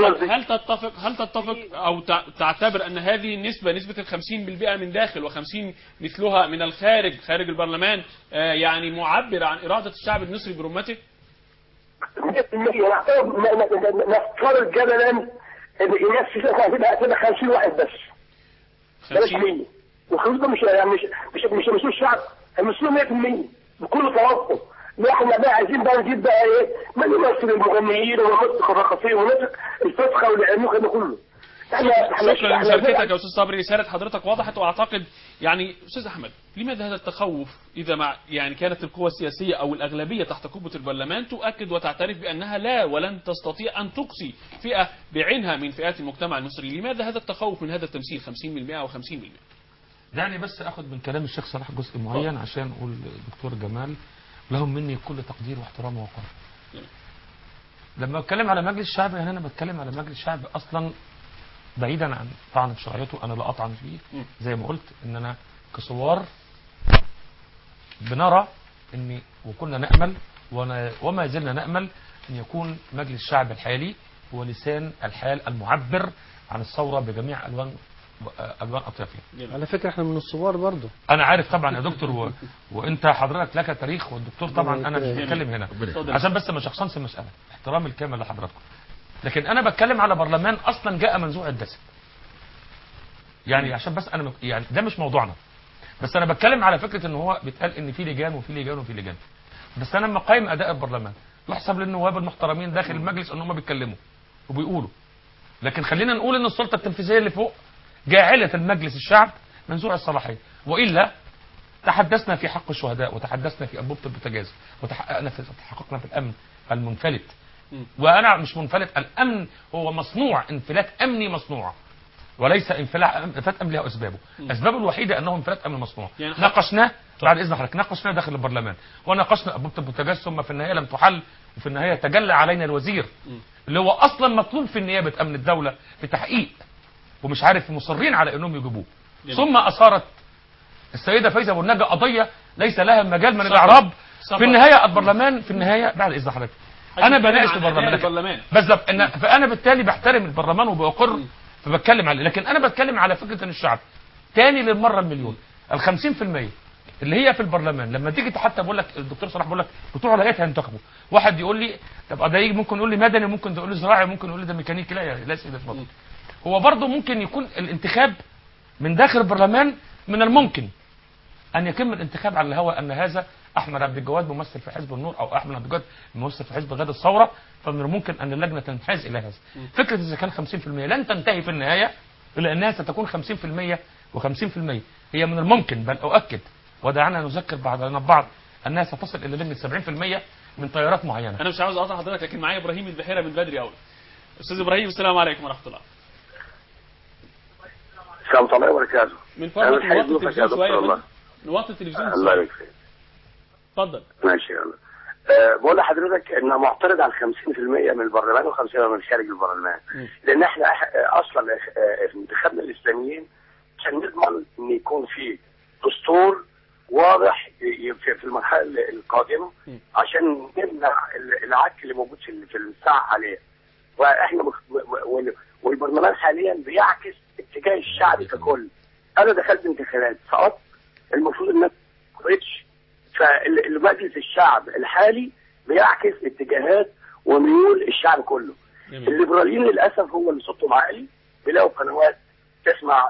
هل تتفق او تعتبر ان هذه النسبه، نسبه ال 50% من داخل و50 مثلها من الخارج، خارج البرلمان، يعني معبر عن اراده الشعب المصري برمته؟ 100% نفترض جدلا ان الناس هتبقى 50 واحد بس. 50 والخمس ده مش مسؤول الشعب، المسؤول 100% بكل توافق. احنا بقى عايزين بقى نجيب بقى ايه؟ ما نمثل المغنيين ونمثل الرقاصين ونمثل الفسخه والعلموخه ده كله. شكرا لمشاركتك يا استاذ صبري، رساله حضرتك وضحت. واعتقد يعني استاذ احمد، لماذا هذا التخوف اذا مع يعني كانت القوى السياسيه او الاغلبيه تحت قبه البرلمان تؤكد وتعترف بانها لا ولن تستطيع ان تقصي فئه بعينها من فئات المجتمع المصري؟ لماذا هذا التخوف من هذا التمثيل 50% و50%؟ دعني بس اخد من كلام الشيخ صلاح جزء معين عشان اقول دكتور جمال لهم مني كل تقدير واحترام ووقار. لما بتكلم على مجلس الشعب يعني انا بتكلم على مجلس الشعب اصلا بعيدا عن طعن في شرعيته، انا لا اطعن فيه زي ما قلت ان انا كثوار بنرى ان وكنا نامل وما زلنا نامل ان يكون مجلس الشعب الحالي هو لسان الحال المعبر عن الثوره بجميع الوان اطيافها. على فكره احنا من الثوار برضه. انا عارف طبعا يا دكتور وانت حضرتك لك تاريخ والدكتور طبعا انا مش بتكلم هنا عشان بس ما شخصنش المساله، احترام الكامل لحضراتكم. لكن انا بتكلم على برلمان اصلا جاء منزوع الدسم. يعني عشان بس انا يعني ده مش موضوعنا. بس انا بتكلم على فكره ان هو بيتقال ان في لجان وفي لجان وفي لجان. بس انا لما اقيم اداء البرلمان يحسب للنواب المحترمين داخل المجلس ان هم بيتكلموا وبيقولوا. لكن خلينا نقول ان السلطه التنفيذيه اللي فوق جاعله المجلس الشعب منزوع الصلاحيه، والا تحدثنا في حق الشهداء وتحدثنا في انبوبه البوتاجاز وتحققنا في الامن المنفلت. وانا مش منفلت، الامن هو مصنوع، انفلات امني مصنوع وليس انفلات امن له اسبابه. اسبابه الوحيده انه انفلات امن مصنوع. يعني ناقشناه بعد اذن حضرتك، ناقشناه داخل البرلمان وناقشنا انبوبه البوتاجاز، ثم في النهايه لم تحل، وفي النهايه تجلى علينا الوزير اللي هو اصلا مطلوب في نيابه امن الدوله بتحقيق ومش عارف مصرين على انهم يجيبوه. ثم اثارت السيده فايزه ابو النجا قضيه ليس لها مجال من الاعراب. في النهايه البرلمان في النهايه بعد اذن حضرتك انا بناقش البرلمان بالظبط، فانا بالتالي بحترم البرلمان وبأقر فبتكلم عليه. لكن انا بتكلم على فكره ان الشعب تاني للمره المليون ال 50% اللي هي في البرلمان لما تيجي حتى بقول لك الدكتور صلاح بيقول لك بتوع الهيئات هينتخبوا، واحد يقول لي طب ده يجي ممكن يقول لي مدني، ممكن يقول لي زراعي، ممكن يقول لي ده ميكانيكي. لا سيدي اتفضل. هو برضه ممكن يكون الانتخاب من داخل البرلمان، من الممكن ان يتم الانتخاب على الهواء ان هذا احمد عبد الجواد ممثل في حزب النور او احمد عبد الجواد ممثل في حزب غد الثوره، فمن الممكن ان اللجنه تنحاز الى هذا. فكره اذا كان 50% لن تنتهي في النهايه الا انها ستكون 50% و50%. هي من الممكن بل اؤكد ودعنا نذكر بعضنا البعض انها ستصل الى لجنه 70% من تيارات معينه. انا مش عاوز اقاطع حضرتك لكن معايا ابراهيم البحيره من بدري قوي. استاذ ابراهيم السلام عليكم ورحمه الله. السلام عليكم وبركاته. من فضلك نوطي التلفزيون شويه. نوطي التلفزيون. الله يبارك فيك. اتفضل. ماشي يلا. بقول لحضرتك ان معترض على 50% من البرلمان و50% من خارج البرلمان. لان احنا اصلا في انتخابنا الاسلاميين عشان نضمن ان يكون في دستور واضح في المرحله القادمه عشان نمنع العك اللي موجود في الساعه حاليا. واحنا والبرلمان حاليا بيعكس اتجاه الشعب ككل. انا دخلت انتخابات سقطت، المفروض انها ما تقعدش. فالمجلس الشعب الحالي بيعكس اتجاهات وميول الشعب كله. الليبراليين للاسف هو اللي صوتهم عالي، بيلاقوا قنوات تسمع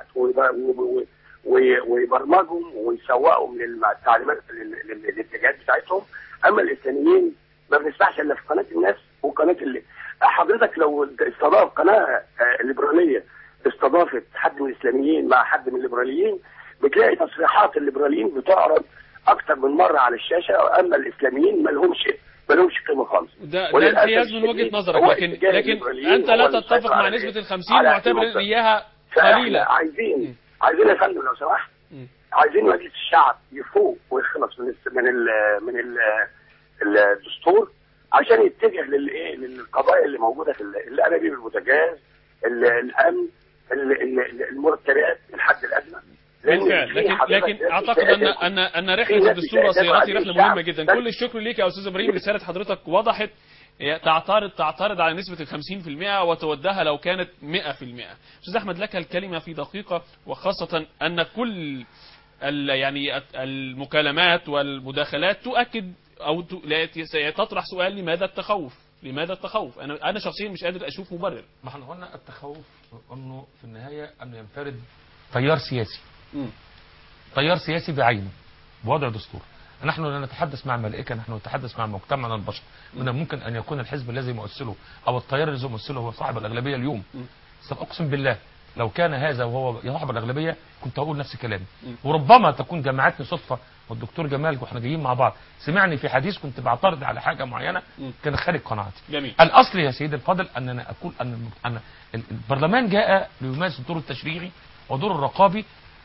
ويبرمجهم ويسوقوا من التعليمات الاتجاهات بتاعتهم. اما الاسلاميين ما بنسمعش الا في قناه الناس وقناه اللي حضرتك لو استضاف قناه ليبراليه استضافت حد من الاسلاميين مع حد من الليبراليين بتلاقي تصريحات الليبراليين بتعرض اكتر من مره على الشاشه، اما الاسلاميين ما لهمش قيمه خالص. ده انحياز من وجهه نظرك، لكن انت لا تتفق مع نسبه ال50 معتبر ان اياها قليله. عايزين يا فندم لو سمحت، عايزين مجلس الشعب يفوق ويخلص من الدستور عشان يتجه للقضايا اللي موجوده في الانابيب البوتاجاز، الامن، المرتبات، الحد الادنى. بالفعل. لكن اعتقد ان رحله الدستور وصياغته رحله مهمه جدا. كل الشكر ليك يا استاذ ابراهيم، رساله حضرتك وضحت. تعترض على نسبه ال 50% وتودها لو كانت 100%. استاذ احمد لك الكلمه في دقيقه، وخاصه ان كل يعني المكالمات والمداخلات تؤكد او تطرح سؤال لماذا التخوف؟ لماذا التخوف؟ انا شخصيا مش قادر اشوف مبرر. ما احنا قلنا التخوف انه في النهايه انه ينفرد تيار سياسي. تيار سياسي بعينه بوضع دستور. نحن لا نتحدث مع ملائكه، نحن نتحدث مع مجتمعنا البشر. من الممكن ان يكون الحزب الذي يمثله او التيار الذي يمثله هو صاحب الاغلبيه اليوم. اقسم بالله لو كان هذا وهو صاحب الاغلبيه كنت هقول نفس كلامي. وربما تكون جمعتني صدفه والدكتور جمال واحنا جايين مع بعض سمعني في حديث كنت بعترض على حاجه معينه كان خارج قناعتي. جميل. الاصل يا سيدي الفاضل اننا اقول ان البرلمان جاء ليمارس الدور التشريعي ودور الرقابي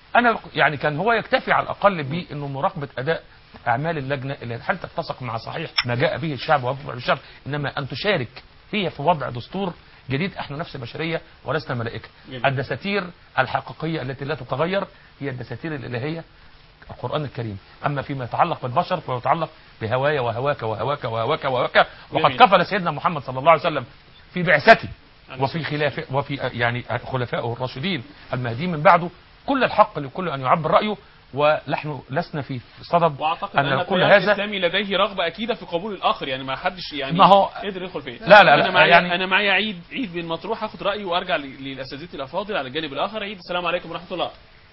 انا يعني كان هو يكتفي على الاقل بانه مراقبه اداء اعمال اللجنه اللي هل تتسق مع صحيح ما جاء به الشعب ووافق الشعب، انما ان تشارك فيه في وضع دستور جديد. احنا نفس بشريه ولسنا ملائكه. الدساتير الحقيقيه التي لا تتغير هي الدساتير الالهيه القرآن الكريم. أما فيما يتعلق بالبشر فهو يتعلق بهوايا وهواك وهواك وهواك وهواك. وقد كفل سيدنا محمد صلى الله عليه وسلم في بعثته وفي خلافه وفي يعني خلفائه الراشدين المهديين من بعده كل الحق لكل أن يعبر رأيه، ونحن لسنا في صدد واعتقد ان كل هذا الاسلامي لديه رغبه اكيده في قبول الاخر، يعني ما حدش يعني ما هو قدر يدخل فيه. لا انا معايا يعني انا معايا عيد بن مطروح، هاخد رايه وارجع للاساتذه الافاضل على الجانب الاخر. عيد، السلام عليكم ورحمه الله.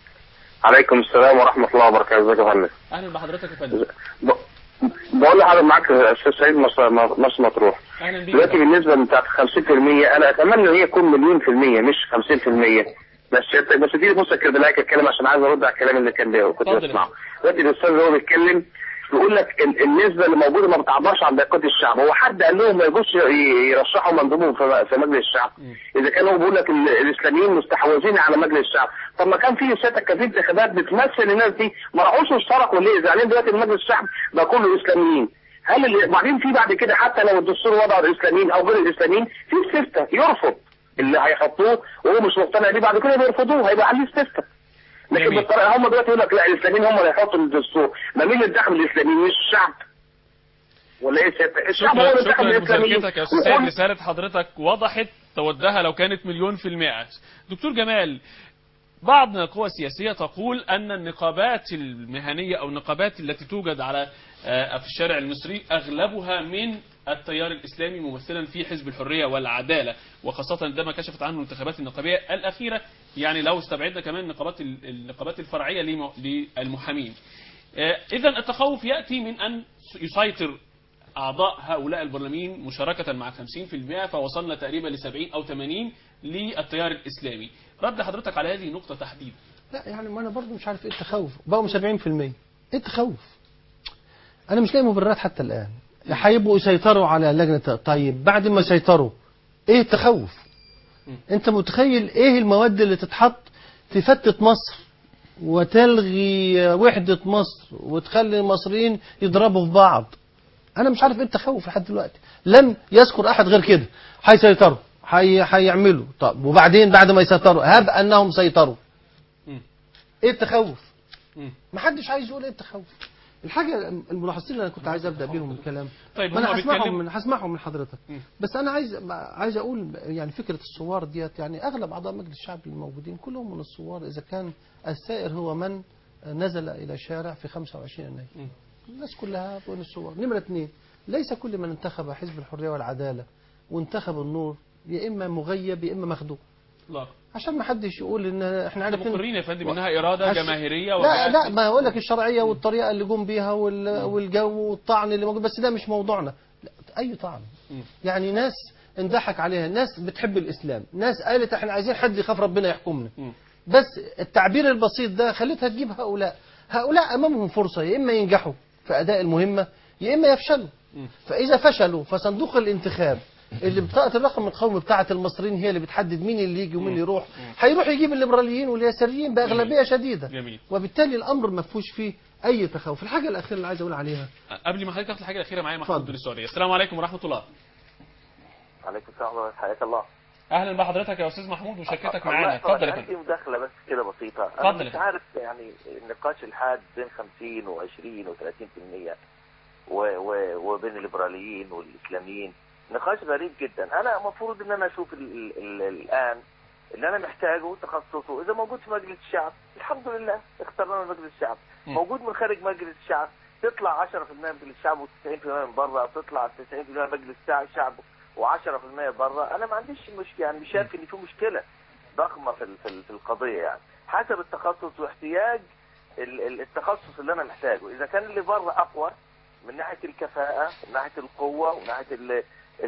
عليكم السلام ورحمه الله وبركاته. ازيك يا فندم؟ اهلا بحضرتك يا فندم. بقول لحضرتك معاك استاذ سعيد مصر مطروح. اهلا بيك. دلوقتي بالنسبه بتاعت 50% انا اتمنى ان هي تكون 1,000,000% مش 50%. بس دي بص كده لا اتكلم عشان عايز ارد على الكلام اللي كان كنت بسمعه. دلوقتي الاستاذ هو بيتكلم يقول لك النسبه اللي موجوده ما بتعبرش عن بقيه الشعب. هو حد قال لهم ما يجوش يرشحوا مندوبهم في مجلس الشعب؟ اذا كانوا بيقول لك الاسلاميين مستحوذين على مجلس الشعب، طب ما كان في سيادتك كان في انتخابات بتمثل الناس دي ما راحوش واشتركوا ليه؟ زعلانين دلوقتي مجلس الشعب بقى كله اسلاميين. هل بعدين في بعد كده حتى لو الدستور وضع الاسلاميين او غير الاسلاميين في استفتاء يرفض اللي هيحطوه وهو مش مقتنع بيه، بعد كده بيرفضوه هيبقى عليه استفتاء. لكن بالطريقه هم دلوقتي يقول لك لا الاسلاميين هم اللي هيحطوا الدستور. ما مين اللي انتخب الاسلاميين مش الشعب؟ ولا ايه الشعب هو اللي انتخب الاسلاميين. شكرا يا استاذ، رساله حضرتك وضحت تودها لو كانت 1,000,000%. دكتور جمال، بعض القوى السياسيه تقول ان النقابات المهنيه او النقابات التي توجد على في الشارع المصري اغلبها من التيار الإسلامي ممثلا في حزب الحرية والعدالة، وخاصة عندما كشفت عنه الانتخابات النقابية الأخيرة، يعني لو استبعدنا كمان النقابات الفرعية للمحامين. إذا التخوف يأتي من أن يسيطر أعضاء هؤلاء البرلمانيين مشاركة مع 50%، فوصلنا تقريبا ل 70 أو 80 للتيار الإسلامي. رد حضرتك على هذه النقطة تحديدا؟ لا يعني ما أنا برضو مش عارف إيه التخوف، بقوا 70%. إيه التخوف؟ أنا مش لاقي مبررات حتى الآن. هيبقوا يسيطروا على لجنة. طيب بعد ما يسيطروا ايه التخوف؟ انت متخيل ايه المواد اللي تتحط تفتت مصر وتلغي وحدة مصر وتخلي المصريين يضربوا في بعض؟ انا مش عارف ايه التخوف لحد دلوقتي. لم يذكر احد غير كده. هيسيطروا هيعملوا. طب وبعدين بعد ما يسيطروا هب انهم سيطروا. ايه التخوف؟ محدش عايز يقول ايه التخوف. الحاجة الملاحظين اللي انا كنت عايز ابدا بيهم الكلام. طيب ما انا هسمعهم من حضرتك. بس انا عايز اقول يعني فكرة الثوار ديت، يعني اغلب اعضاء مجلس الشعب الموجودين كلهم من الثوار، اذا كان السائر هو من نزل الى الشارع في 25 يناير. الناس كلها من الثوار. نمرة 2، ليس كل من انتخب حزب الحرية والعدالة وانتخب النور يا اما مغيب يا اما مخدوع. لا عشان ما حدش يقول ان احنا عارفين مقرين يا فندم انها اراده جماهيريه. لا ما اقول لك الشرعيه والطريقه اللي جم بيها والجو والطعن اللي موجود، بس ده مش موضوعنا. لا اي طعن. يعني ناس انضحك عليها، ناس بتحب الاسلام، ناس قالت احنا عايزين حد يخاف ربنا يحكمنا. بس التعبير البسيط ده خلتها تجيب هؤلاء امامهم فرصه يا اما ينجحوا في اداء المهمه يا اما يفشلوا. فاذا فشلوا فصندوق الانتخاب اللي بطاقة الرقم القومي بتاعة المصريين هي اللي بتحدد مين اللي يجي ومين اللي يروح، هيروح يجيب الليبراليين واليساريين بأغلبية شديدة. جميل. وبالتالي الأمر ما فيهوش فيه أي تخوف. الحاجة الأخيرة اللي عايز أقول عليها قبل ما حضرتك تاخد الحاجة الأخيرة معايا محمود السوري. السلام عليكم ورحمة الله. وعليكم السلام ورحمة الله. حياك الله. أهلا بحضرتك يا أستاذ محمود وشكتك معانا. اتفضل يا فندم. عندي مداخلة بس كده بسيطة. اتفضل. أنا مش عارف يعني النقاش الحاد بين 50 و20 و30% وبين الليبراليين والإسلاميين نقاش غريب جدا. انا المفروض ان انا اشوف الان اللي انا محتاجه تخصصه اذا موجود في مجلس الشعب الحمد لله اخترنا مجلس الشعب. موجود من خارج مجلس الشعب تطلع 10% من مجلس الشعب و90% من بره، تطلع 90% من مجلس الشعب و10% بره. انا ما عنديش مشكله، يعني مش شايف ان في مشكله ضخمه في القضيه، يعني حسب التخصص واحتياج التخصص اللي انا محتاجه. اذا كان اللي بره اقوى من ناحيه الكفاءه ومن ناحيه القوه ومن ناحيه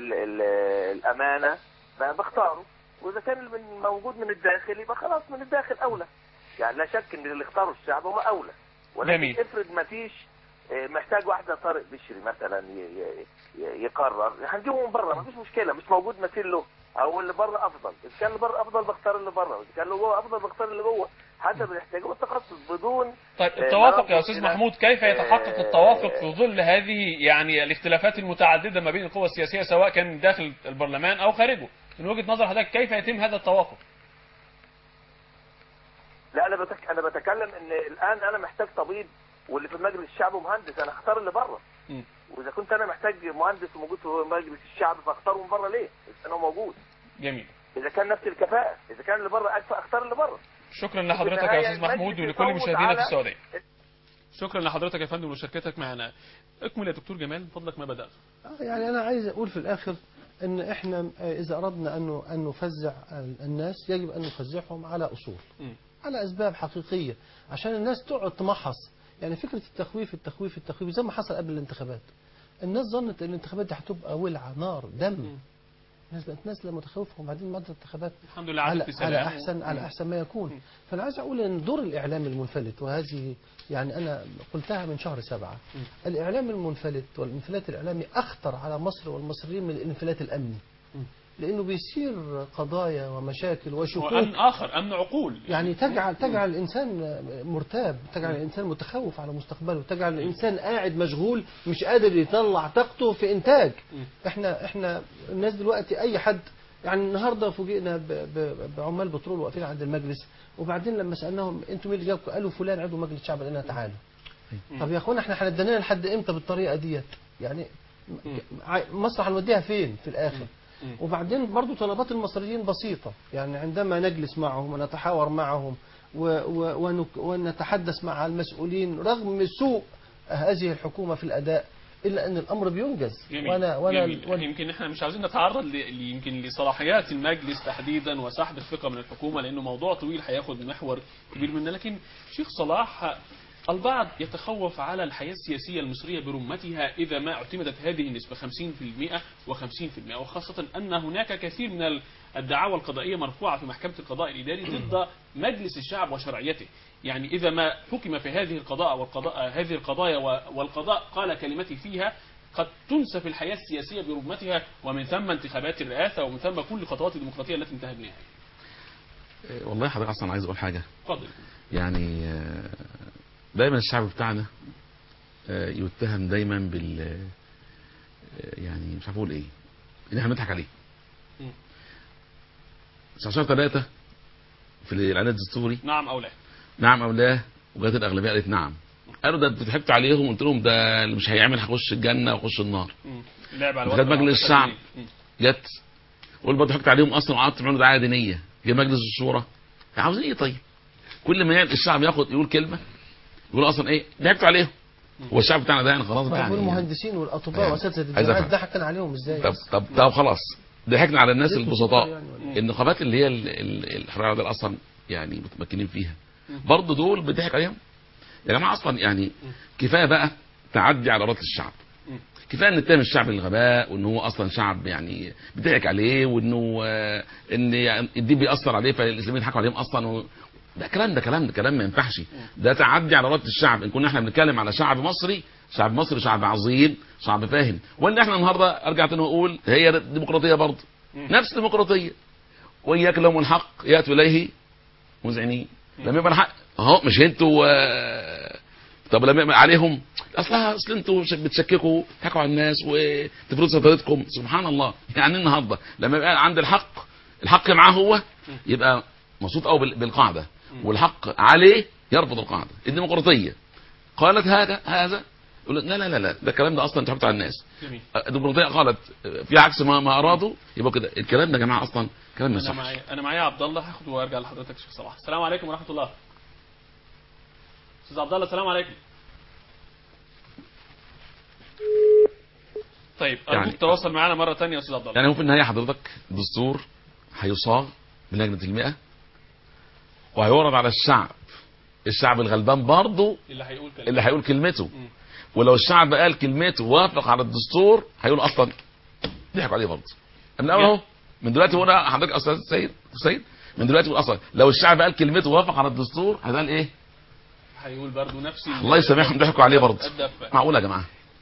الأمانة بختاره، وإذا كان موجود من الداخل يبقى خلاص من الداخل أولى. يعني لا شك إن اللي اختاره الشعب هو أولى. ولكن افرض ما فيش محتاج واحدة طارق بشري مثلا يقرر هنجيبه من بره، ما فيش مشكلة، مش موجود مثيل له او اللي بره افضل. اذا كان اللي بره افضل بختار اللي بره، واذا كان اللي جوه افضل بختار اللي جوه، حسب الاحتياج والتخصص بدون. طيب التوافق يا استاذ محمود، كيف يتحقق التوافق في ظل هذه يعني الاختلافات المتعدده ما بين القوى السياسيه سواء كان داخل البرلمان او خارجه؟ من وجهه نظر حضرتك كيف يتم هذا التوافق؟ لا انا بتكلم ان الان انا محتاج طبيب، واللي في مجلس الشعب مهندس، انا هختار اللي بره. واذا كنت انا محتاج مهندس وموجود في مجلس الشعب فاختاره من بره ليه؟ انا موجود. جميل. اذا كان نفس الكفاءه، اذا كان اللي بره اكفأ اختار اللي بره. شكرا لحضرتك يا استاذ محمود ولكل مشاهدينا في السعوديه. شكرا لحضرتك يا فندم ومشاركتك معنا. اكمل يا دكتور جمال من فضلك ما بدأت. يعني انا عايز اقول في الاخر ان احنا اذا اردنا ان نفزع الناس يجب ان نفزعهم على اصول، على اسباب حقيقيه، عشان الناس تقعد تمحص. يعني فكره التخويف زي ما حصل قبل الانتخابات. الناس ظنت ان الانتخابات دي هتبقى ولعه نار دم. الناس بقت نازله متخوفه، وبعدين بعد الانتخابات الحمد لله على احسن ما يكون. فانا عايز اقول ان دور الاعلام المنفلت، وهذه يعني انا قلتها من شهر 7، الاعلام المنفلت والانفلات الاعلامي اخطر على مصر والمصريين من الانفلات الامني، لانه بيصير قضايا ومشاكل وشكوك، وامن اخر، امن عقول، يعني تجعل الانسان مرتاب، تجعل الانسان متخوف على مستقبله، تجعل الانسان قاعد مشغول مش قادر يطلع طاقته في انتاج. احنا الناس دلوقتي اي حد، يعني النهارده فوجئنا بعمال بترول واقفين عند المجلس، وبعدين لما سالناهم انتوا مين اللي جابكم؟ قالوا فلان عضو مجلس الشعب. قالنا تعالوا. طب يا اخوانا احنا هندينا لحد امتى بالطريقه ديت؟ يعني مصر هنوديها فين في الاخر؟ وبعدين برضو طلبات المصريين بسيطة، يعني عندما نجلس معهم ونتحاور معهم ونتحدث مع المسؤولين رغم سوء هذه الحكومة في الأداء، إلا أن الأمر بينجز. جميل. يمكن احنا مش عاوزين نتعرض يمكن لصلاحيات المجلس تحديدا وسحب الثقة من الحكومة، لأنه موضوع طويل هياخد محور كبير منا. لكن شيخ صلاح، البعض يتخوف على الحياة السياسية المصرية برمتها إذا ما اعتمدت هذه النسبة 50% و50%، وخاصة أن هناك كثير من الدعاوى القضائية مرفوعة في محكمة القضاء الإداري ضد مجلس الشعب وشرعيته. يعني إذا ما حكم في هذه هذه القضايا والقضاء قال كلمتي فيها، قد تنسف الحياة السياسية برمتها، ومن ثم انتخابات الرئاسة، ومن ثم كل خطوات الديمقراطية التي انتهجناها. والله حضرتك أصلا عايز أقول حاجة. اتفضل. يعني دايما الشعب بتاعنا يتهم دايما بال يعني مش عارف اقول ايه، ان احنا بنضحك عليه. 19/3 في الاعلان الدستوري نعم او لا، نعم او لا، وجات الاغلبيه قالت نعم. قالوا ده ضحكت عليهم، قلت لهم ده اللي مش هيعمل هيخش الجنه ويخش النار. لعب على مجلس الشعب جت قلت ضحكت عليهم اصلا وقعدت تعملوا دعايه دينيه. جه مجلس الشورى عاوزين ايه؟ طيب كل ما الشعب يقول كلمه يقول اصلا ايه ضحكتوا عليهم. هو الشعب بتاعنا ده يعني خلاص بقى، يعني والمهندسين والاطباء واساتذه الجامعات ضحكنا عليهم ازاي؟ طب خلاص ضحكنا على الناس البسطاء. يعني النقابات اللي هي الحريه ده اصلا يعني متمكنين فيها برضه دول بيضحك عليهم يا جماعه. اصلا يعني كفايه بقى تعدي على اراده الشعب، كفايه ان نتهم الشعب الغباء وان هو اصلا شعب يعني بيضحك عليه، وانه ان الدين بيأثر عليه فالاسلاميين يضحكوا عليهم اصلا. ده كلام ما ينفعش. ده تعدي على اراده الشعب. ان كنا احنا بنتكلم على شعب مصري شعب عظيم، شعب فاهم. وان احنا النهارده ارجع تاني واقول هي ديمقراطيه برضه، نفس الديمقراطيه. واياك لهم الحق ياتوا اليه مذعنين. لما يبقى الحق اهو مش انتوا طب لما يبقى عليهم اصل انتوا بتشككوا تضحكوا على الناس وتفرضوا سيطرتكم. سبحان الله. يعني النهارده لما يبقى عند الحق معاه هو يبقى مبسوط قوي بالقاعده، والحق عليه يرفض القاعده. الديمقراطيه قالت هذا يقول لا لا لا ده الكلام ده اصلا ضحكت على الناس. الديمقراطيه قالت في عكس ما ارادوا، يبقى كده الكلام ده يا جماعه اصلا كلام ما يصحش. انا معايا عبد الله، هاخده وارجع لحضرتك شيخ صلاح. السلام عليكم ورحمه الله. استاذ عبد الله السلام عليكم. طيب ارجوك تواصل معانا مره ثانيه يا استاذ عبد الله. يعني هو في النهايه حضرتك دستور هيصاغ من لجنه المئة وهيورد على الشعب الغلبان برضه اللي هيقول كلمته. ولو الشعب قال كلمته وافق على الدستور هيقول اصلا ضحكوا عليه برضه. من الاول اهو من دلوقتي هنا حضرتك استاذ سيد من دلوقتي اصلا لو الشعب قال كلمته وافق على الدستور هيقول ايه؟ هيقول برضه نفس الله يسامحهم ضحكوا عليه برضه. معقوله يا جماعه؟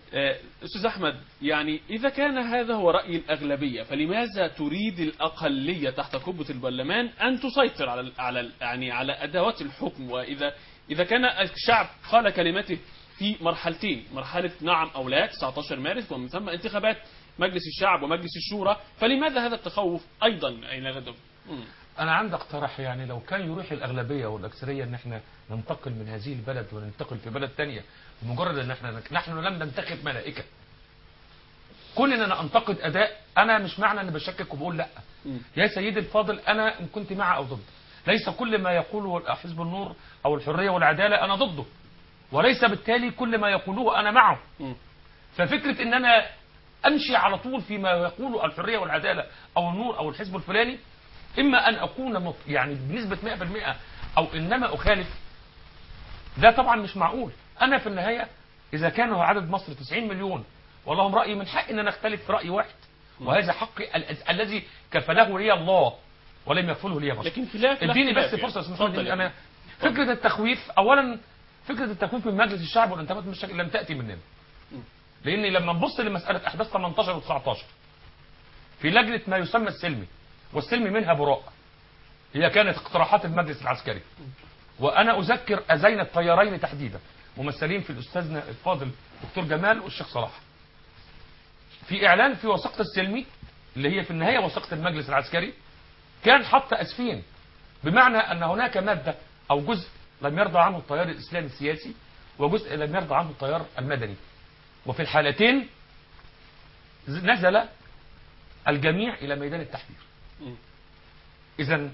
أستاذ أحمد، يعني إذا كان هذا هو رأي الأغلبية، فلماذا تريد الأقلية تحت قبة البرلمان أن تسيطر على أدوات الحكم؟ وإذا كان الشعب قال كلمته في مرحلتين، مرحلة نعم أو لا 19 مارس ومن ثم انتخابات مجلس الشعب ومجلس الشورى، فلماذا هذا التخوف أيضا أين غدا؟ أنا عندي اقتراح، يعني لو كان يروح الأغلبية والأكثرية أن احنا ننتقل من هذه البلد وننتقل في بلد تانية، بمجرد أن نحن لم ننتخب ملائكة. كون أن أنا أنتقد أداء، أنا مش معنى أني بشكك وبقول لا. يا سيدي الفاضل، أنا إن كنت مع أو ضد، ليس كل ما يقوله حزب النور أو الحرية والعدالة أنا ضده، وليس بالتالي كل ما يقولوه أنا معه. ففكرة أن أنا أمشي على طول فيما يقوله الحرية والعدالة أو النور أو الحزب الفلاني، إما أن أكون يعني بنسبة 100% أو إنما أخالف، ده طبعا مش معقول. أنا في النهاية إذا كان هو عدد مصر 90 مليون ولهم رأي، من حق أن أنا أختلف في رأي واحد، وهذا حقي الذي كفله لي الله ولم يكفله لي بشر. لكن خلاف اديني بس فرصة اسمحوا لي. أنا فكرة التخويف، أولا فكرة التخويف من مجلس الشعب والانتخابات مش لم تأتي مننا، لأن لما نبص لمسألة أحداث 18 و19 في لجنة ما يسمى السلمي، والسلمي منها براء، هي كانت اقتراحات المجلس العسكري، وأنا أذكر أزين الطيارين تحديدا ممثلين في الأستاذنا الفاضل دكتور جمال والشيخ صلاح، في إعلان في وثيقة السلمي اللي هي في النهاية وثيقة المجلس العسكري، كان حط أسفين، بمعنى أن هناك مادة أو جزء لم يرضى عنه التيار الإسلامي السياسي وجزء لم يرضى عنه التيار المدني، وفي الحالتين نزل الجميع إلى ميدان التحرير. إذن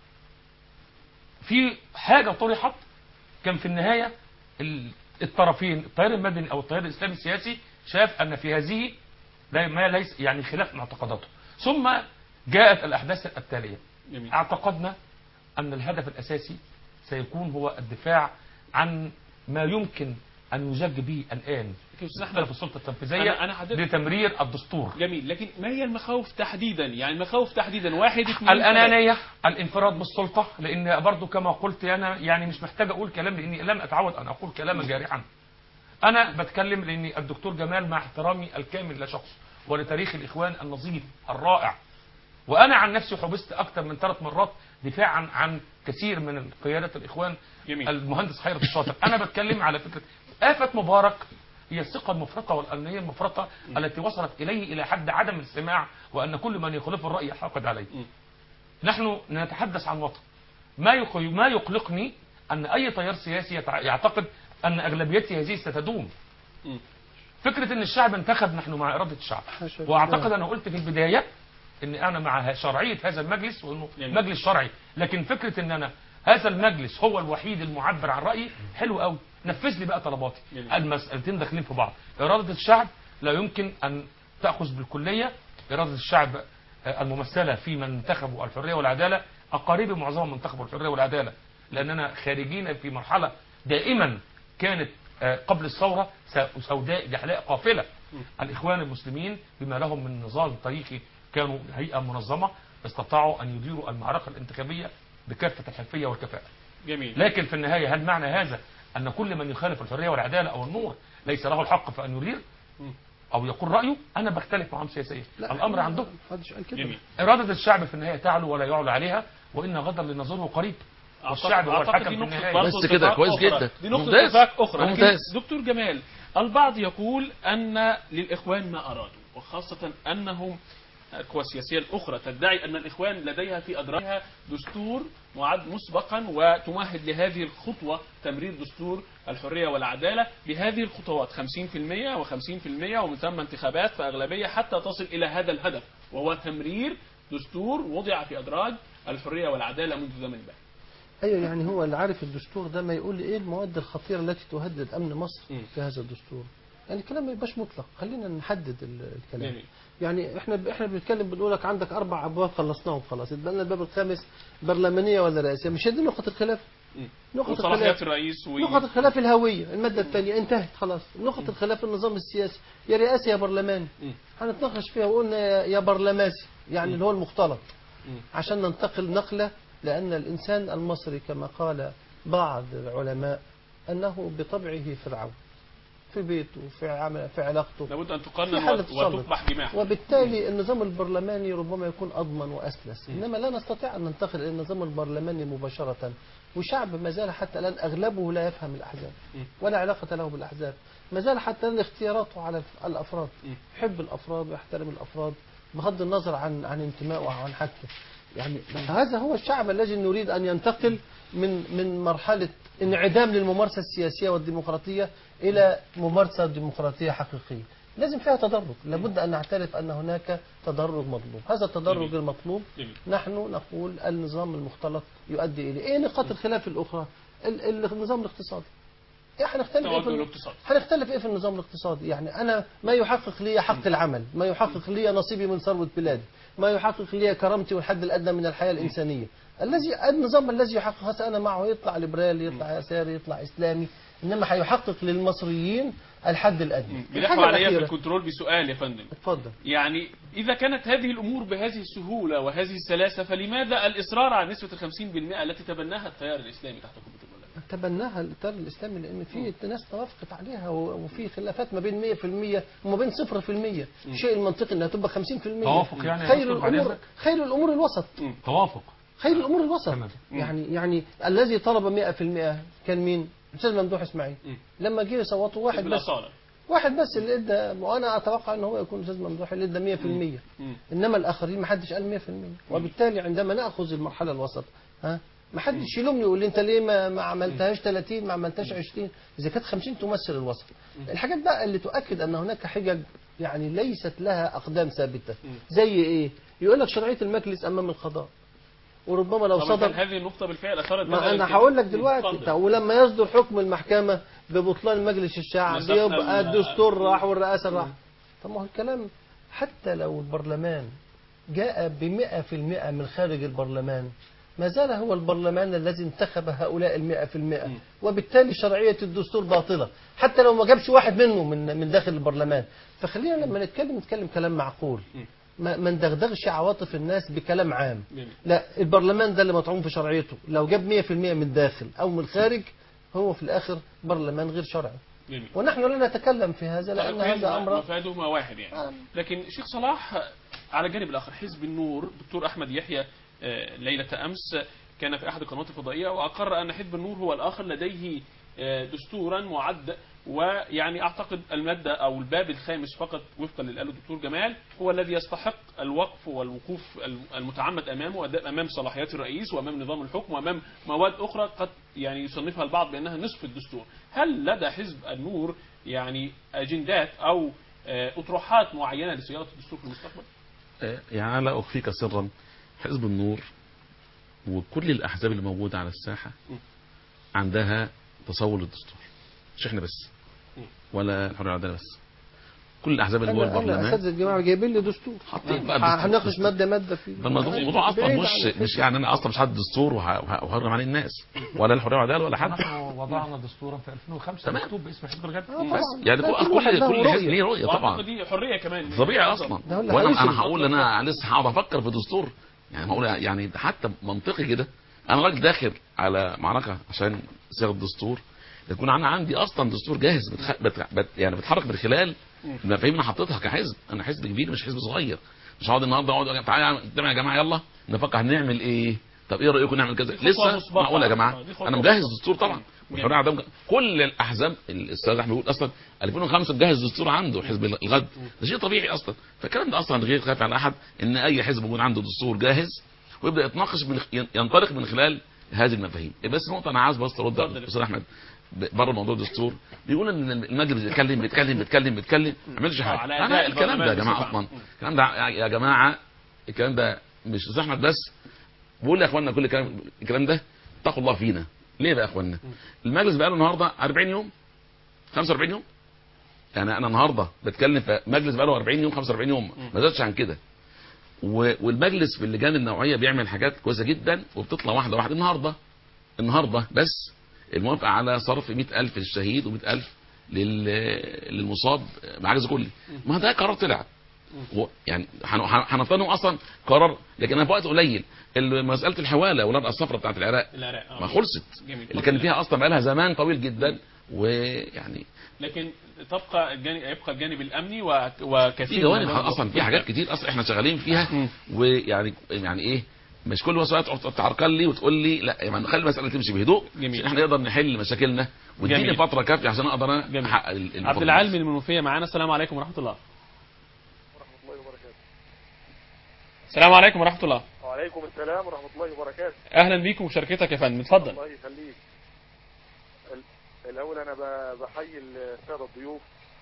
في حاجة طرحت، كان في النهاية الطرفين التيار المدني أو التيار الإسلامي السياسي شاف أن في هذه ما ليس يعني خلاف معتقداته، ثم جاءت الأحداث التالية. اعتقدنا أن الهدف الأساسي سيكون هو الدفاع عن ما يمكن أن يزج به الآن في السلطة التنفيذية لتمرير الدستور. جميل، لكن ما هي المخاوف تحديدا؟ يعني المخاوف تحديدا واحد اثنين الأنانية، الانفراد بالسلطة، لأن برضو كما قلت أنا يعني مش محتاج أقول كلام لأني لم أتعود أن أقول كلاما جارحا. أنا بتكلم لأن الدكتور جمال مع احترامي الكامل لشخصه ولتاريخ الإخوان النظيف الرائع، وأنا عن نفسي حبست أكثر من 3 مرات دفاعا عن كثير من قيادات الإخوان. جميل. المهندس خيرت الشاطر. أنا بتكلم على فكرة آفة مبارك هي الثقة المفرطة والأنانية المفرطة التي وصلت إليه إلى حد عدم الاستماع، وأن كل من يخالف الرأي يحقد عليه. نحن نتحدث عن وطن. ما يقلقني أن أي تيار سياسي يعتقد أن أغلبيته هذه ستدوم. فكرة أن الشعب انتخب، نحن مع إرادة الشعب، وأعتقد أنا قلت في البداية أن أنا مع شرعية هذا المجلس وأنه مجلس شرعي، لكن فكرة أن أنا هذا المجلس هو الوحيد المعبر عن رأيي حلو قوي، نفذ لي بقى طلباتي. المسألتين داخلين في بعض. إرادة الشعب لا يمكن أن تأخذ بالكلية. إرادة الشعب الممثلة في من انتخبوا الحرية والعدالة، أقاربي معظمهم انتخبوا الحرية والعدالة، لأننا خارجين في مرحلة دائما كانت قبل الثورة سوداء جحلاء قافلة. الإخوان المسلمين بما لهم من نظام تاريخي كانوا هيئة منظمة، استطاعوا أن يديروا المعركة الانتخابية بكافة الحرفية والكفاءة. جميل. لكن في النهاية هل معنى هذا أن كل من يخالف الحرية والعدالة أو النور ليس له الحق في أن يدير أو يقول رأيه؟ أنا بختلف معهم سياسيا، الأمر عندهم. إرادة الشعب في النهاية تعلو ولا يعلو عليها، وإن غدا لنظره قريب، والشعب هو الحكم في النهاية. بس كده كويس جدا. دي نقطة اتفاق أخرى. لكن دكتور جمال، البعض يقول أن للإخوان ما أرادوا، وخاصة أنهم القوى السياسية الأخرى تدعي أن الإخوان لديها في أدراجها دستور معد مسبقا وتمهد لهذه الخطوة تمرير دستور الحرية والعدالة بهذه الخطوات 50% و50% ومن ثم انتخابات فأغلبية حتى تصل إلى هذا الهدف، وهو تمرير دستور وضع في أدراج الحرية والعدالة منذ زمن بعيد. أيوة، يعني هو اللي عارف الدستور ده ما يقول لي إيه المواد الخطيرة التي تهدد أمن مصر في هذا الدستور. يعني الكلام ما يبقاش مطلق، خلينا نحدد الكلام. يعني احنا بنتكلم بنقول لك عندك 4 أبواب خلصناهم خلاص، يبقى لنا الباب الخامس برلمانية ولا رئاسية، مش هذه نقطة الخلاف. نقطة الخلاف الرئيس نقطة الخلاف الهوية، المادة الثانية انتهت خلاص. نقطة الخلاف النظام السياسي، يا رئاسي يا برلماني. هنتناقش فيها وقلنا يا برلماسي، يعني اللي هو المختلط، عشان ننتقل نقلة، لأن الإنسان المصري كما قال بعض العلماء أنه بطبعه فرعون، في بيته في علاقته، لابد ان في تقنن حالة تسلط. وتصبح جماح. وبالتالي النظام البرلماني ربما يكون أضمن وأسلس، إنما لا نستطيع أن ننتقل إلى النظام البرلماني مباشرة، وشعب ما زال حتى الآن أغلبه لا يفهم الأحزاب ولا علاقة له بالأحزاب، ما زال حتى الآن اختياراته على الأفراد، يحب الأفراد ويحترم الأفراد بغض النظر عن انتمائه وعن حاجته. يعني هذا هو الشعب الذي نريد أن ينتقل من مرحلة انعدام للممارسة السياسية والديمقراطية إلى ممارسة ديمقراطية حقيقية. لازم فيها تدرج، لابد أن نعترف أن هناك تدرج مطلوب. هذا التدرج المطلوب نحن نقول النظام المختلط يؤدي إليه. إيه نقاط الخلاف الأخرى؟ النظام الاقتصادي. هنختلف ايه في النظام الاقتصادي؟ يعني انا ما يحقق لي حق العمل، ما يحقق لي نصيبي من ثروة بلادي، ما يحقق لي كرامتي والحد الادنى من الحياة الانسانية، النظام الذي يحقق هذا انا معه، يطلع ليبرالي، يطلع يساري، يطلع اسلامي، انما هيحقق للمصريين الحد الادنى. بنحكي عليها في الكنترول بسؤال يا فندم. اتفضل. يعني اذا كانت هذه الامور بهذه السهولة وهذه السلاسة، فلماذا الاصرار على نسبة 50% التي تبناها التيار الاسلامي تحت قبة البرلمان؟ تبناها التيار الاسلامي لان في ناس توافقت عليها، وفي خلافات ما بين 100% وما بين 0%. الشيء المنطقي انها تبقى 50%. توافق يعني خير الامور الوسط. توافق. خير الامور الوسط. يعني الذي طلب 100% كان مين؟ الاستاذ ممدوح اسماعيل. لما جه يصوتوا واحد بس اللي ادى، وانا اتوقع ان هو يكون الاستاذ ممدوح اللي ادى 100%. انما الاخرين ما حدش قال 100%. وبالتالي عندما ناخذ المرحله الوسط، ما حدش يلومني يقول لي انت ليه ما عملتهاش 30، ما عملتهاش 20. اذا كانت 50 تمثل الوسط. الحاجات بقى اللي تؤكد ان هناك حجج يعني ليست لها اقدام ثابته، زي ايه؟ يقول لك شرعيه المجلس امام القضاء، وربما لو صدر هذه النقطه بالفعل اثرت. ما انا هقول لك دلوقتي، ولما يصدر حكم المحكمه ببطلان مجلس الشعب يبقى الدستور راح والرئاسه راح. طب ما هو الكلام حتى لو البرلمان جاء ب100% من خارج البرلمان، ما زال هو البرلمان الذي انتخب هؤلاء 100%، وبالتالي شرعية الدستور باطلة حتى لو ما جابش واحد منه من داخل البرلمان. فخلينا لما نتكلم كلام معقول، ما ندغدغش عواطف الناس بكلام عام. لا، البرلمان ده اللي مطعون في شرعيته لو جاب 100% من داخل أو من الخارج هو في الآخر برلمان غير شرعي. ونحن لا نتكلم في هذا لأن هذا أمر مفادهما واحد يعني. لكن شيخ صلاح على الجانب الآخر، حزب النور دكتور أحمد يحيى ليلة أمس كان في أحد القنوات الفضائية وأقر أن حزب النور هو الآخر لديه دستورا معد، ويعني أعتقد المادة أو الباب الخامس فقط وفقا للي قاله الدكتور جمال هو الذي يستحق الوقف والوقوف المتعمد أمامه، أمام صلاحيات الرئيس وأمام نظام الحكم وأمام مواد أخرى قد يعني يصنفها البعض بأنها نصف الدستور. هل لدى حزب النور يعني أجندات أو أطروحات معينة لصياغة الدستور في المستقبل؟ يعني لا أخفيك سرا، حزب النور وكل الأحزاب اللي موجودة على الساحة عندها تصور للدستور، مش احنا بس ولا الحرية والعدالة بس، كل الأحزاب اللي جوه البرلمان. أنا أساتذة الجماعة جايبين لي دستور، هنناقش مادة فيه. الموضوع أصلا مش يعني أنا أصلا مش حد دستور وهرم عليه الناس ولا الحرية والعدالة ولا حد. نحن وضعنا دستورا في 2005 مكتوب باسم حزب الغد بس يعني كل حزب ليه رؤية طبعا، دي حرية كمان طبيعي أصلا. وأنا هقول أنا لسه هقعد أفكر في دستور، يعني هقول يعني حتى منطقي كده. أنا راجل داخل على معركة عشان صياغة الدستور، يكون انا عندي اصلا دستور جاهز يعني بتحرك من خلال المفاهيم اللي حطيتها كحزب. انا حزب كبير مش حزب صغير، مش هقعد النهارده اقعد تعالى يا جماعه يلا نفكر هنعمل ايه، طب ايه رايكم نعمل كذا. لسه معقول يا جماعه انا مجهز دستور طبعا، والحريه عدم كل الاحزاب. الاستاذ احمد بيقول اصلا 2005 مجهز دستور عنده حزب الغد، ده شيء طبيعي اصلا. فالكلام ده اصلا غير خايف على احد ان اي حزب يكون عنده دستور جاهز ويبدا يتناقش ينطلق من خلال هذه المفاهيم. بس نقطه انا عايز بس ارد على الاستاذ احمد بره موضوع الدستور. بيقول ان المجلس بيتكلم ما عملش حاجه. انا الكلام ده يا جماعه اصلا الكلام ده يا جماعه الكلام ده مش استاذ احمد بس بقول يا اخوانا، كل الكلام ده اتقوا الله فينا. ليه بقى يا اخوانا؟ المجلس بقى له النهارده 40 يوم 45 يوم، يعني انا النهارده بتكلم في مجلس بقى له 40 يوم 45 يوم ما زادش عن كده. والمجلس في اللجان النوعيه بيعمل حاجات كويسه جدا وبتطلع واحده واحده. النهارده بس الموافقه على صرف 100,000 للشهيد و100,000 للمصاب بعجز كلي، ما ده قرار طلع يعني هنفترض اصلا قرار، لكن انا في وقت قليل مساله الحواله اولاد الصفراء بتاعت العراق ما خلصت اللي كان فيها اصلا بقى لها زمان طويل جدا ويعني لكن يبقى الجانب الامني وكثير في جوانب اصلا، في حاجات كتير اصلا احنا شغالين فيها، ويعني ايه مش كل وسائل تعرقل لي وتقول لي لا، يعني خلي المساله تمشي بهدوء عشان احنا نقدر نحل مشاكلنا، واديني فتره كافيه عشان اقدر احقق عبد العال من المنوفيه معانا. السلام عليكم ورحمه الله. السلام عليكم ورحمه الله. وعليكم السلام ورحمه الله وبركاته. اهلا بيكم ومشاركتك يا فندم، اتفضل. الله يخليك. الاول انا بحيي الساده الضيوف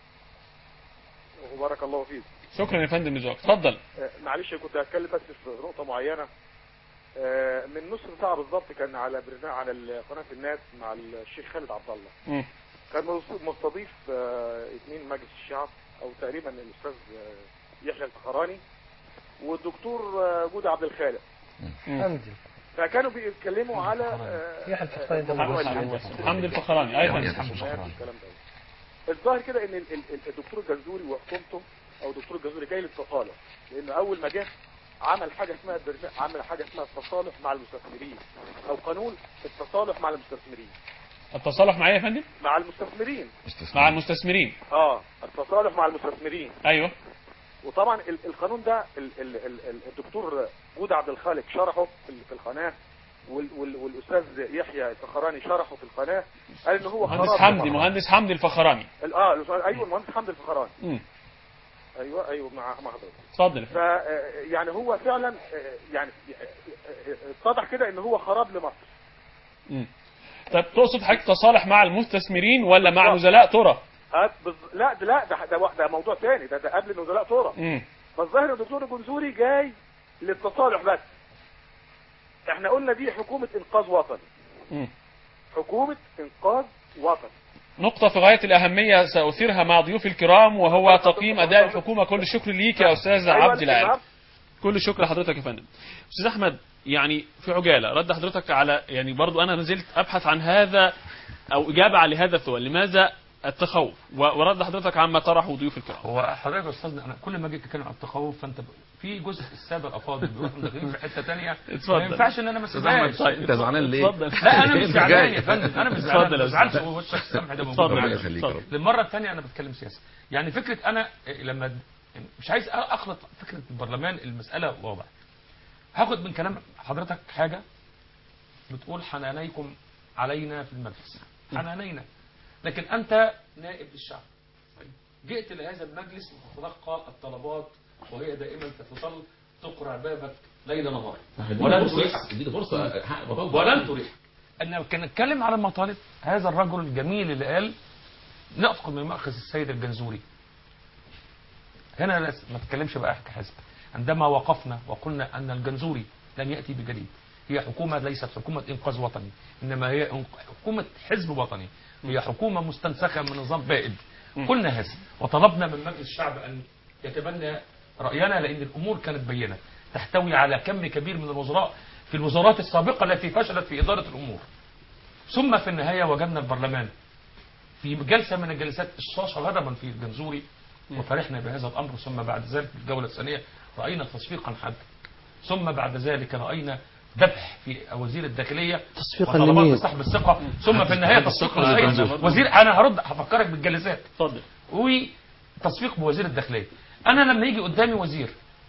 وبارك الله فيك. شكرا يا فندم لذوقك، اتفضل. معلش كنت هتكلم بس في نقطه معينه. من نص ساعه بالظبط كان على قناه الناس مع الشيخ خالد عبد الله. كان مستضيف 2 مجلس الشعب او تقريبا الاستاذ يحيى الفخراني والدكتور جودة عبد الخالق. فكانوا بيتكلموا على حمد الفخراني. ايوه الظاهر كده ان الدكتور الجنزوري وحكومته او الدكتور الجنزوري جاي للتصالح، لان اول ما جه عمل حاجه اسمها التصالح مع المستثمرين او قانون التصالح مع المستثمرين. التصالح مع ايه يا فندم؟ مع المستثمرين. مع المستثمرين. التصالح مع المستثمرين. ايوه. وطبعا القانون ده الدكتور جودة عبد الخالق شرحه في القناه، والاستاذ يحيى الفخراني شرحه في القناه، قال ان هو مهندس حمدي الفخراني. ايوه المهندس حمدي الفخراني. ايوه مع حضرتك. اتفضل. يعني هو فعلا يعني اتضح كده ان هو خراب لمصر. طب تقصد حضرتك تصالح مع المستثمرين ولا مع نزلاء ترى؟ لا ده موضوع ثاني، ده قبل نزلاء ترى. فالظاهر الدكتور الجنزوري جاي للتصالح بس. احنا قلنا دي حكومة انقاذ وطني. حكومة انقاذ وطني. نقطة في غاية الأهمية سأثيرها مع ضيوف الكرام، وهو تقييم أداء الحكومة. كل الشكر ليك يا أستاذ عبد العال. كل الشكر لحضرتك يا فندم. أستاذ أحمد، يعني في عجالة رد حضرتك على، يعني برضو أنا نزلت أبحث عن هذا أو إجابة على هذا السؤال، لماذا التخوف؟ ورد حضرتك عما طرحه ضيوف الكرام. هو حضرتك يا استاذنا انا كل ما اجي اتكلم عن التخوف فانت في جزء الساده الافاضل بيروحوا داخلين في حته ثانيه، ما ينفعش ان انا ما اسيبهاش. انت زعلان ليه؟ لا انا مش زعلان يا فندم، انا مش زعلان، ما تزعلش، هو وشك السمح ده موجود. ربنا يخليك. للمره الثانيه انا بتكلم سياسه، يعني فكره انا لما مش عايز اخلط فكره البرلمان، المساله واضحه. هاخد من كلام حضرتك حاجه بتقول حنانيكم علينا في المجلس، حنانينا، لكن أنت نائب للشعب. جئت لهذا المجلس لتتلقى الطلبات، وهي دائما تظل تقرع بابك ليل نهار، ولن تريحك. أنا كان نتكلم على المطالب. هذا الرجل الجميل اللي قال نأخذ من مأخذ السيد الجنزوري. هنا ما تتكلمش بقى كحزب. عندما وقفنا وقلنا أن الجنزوري لن يأتي بجديد، هي حكومة ليست حكومة إنقاذ وطني، إنما هي حكومة حزب وطني، هي حكومة مستنسخة من نظام بائد. قلنا هذا وطلبنا من مجلس الشعب أن يتبنى رأينا، لأن الأمور كانت بينة، تحتوي على كم كبير من الوزراء في الوزارات السابقة التي فشلت في إدارة الأمور. ثم في النهاية وجدنا البرلمان في جلسة من الجلسات الشاشة غضبا في الجنزوري، وفرحنا بهذا الأمر. ثم بعد ذلك في الجولة الثانية رأينا تصفيقا حادا، ثم بعد ذلك رأينا ذبح في وزير الداخلية، تصفيقا لمين؟ سحب الثقة، ثم في النهاية تصفيق وزير. أنا هرد هفكرك بالجلسات. اتفضل. وتصفيق بوزير الداخلية. أنا لما يجي قدامي وزير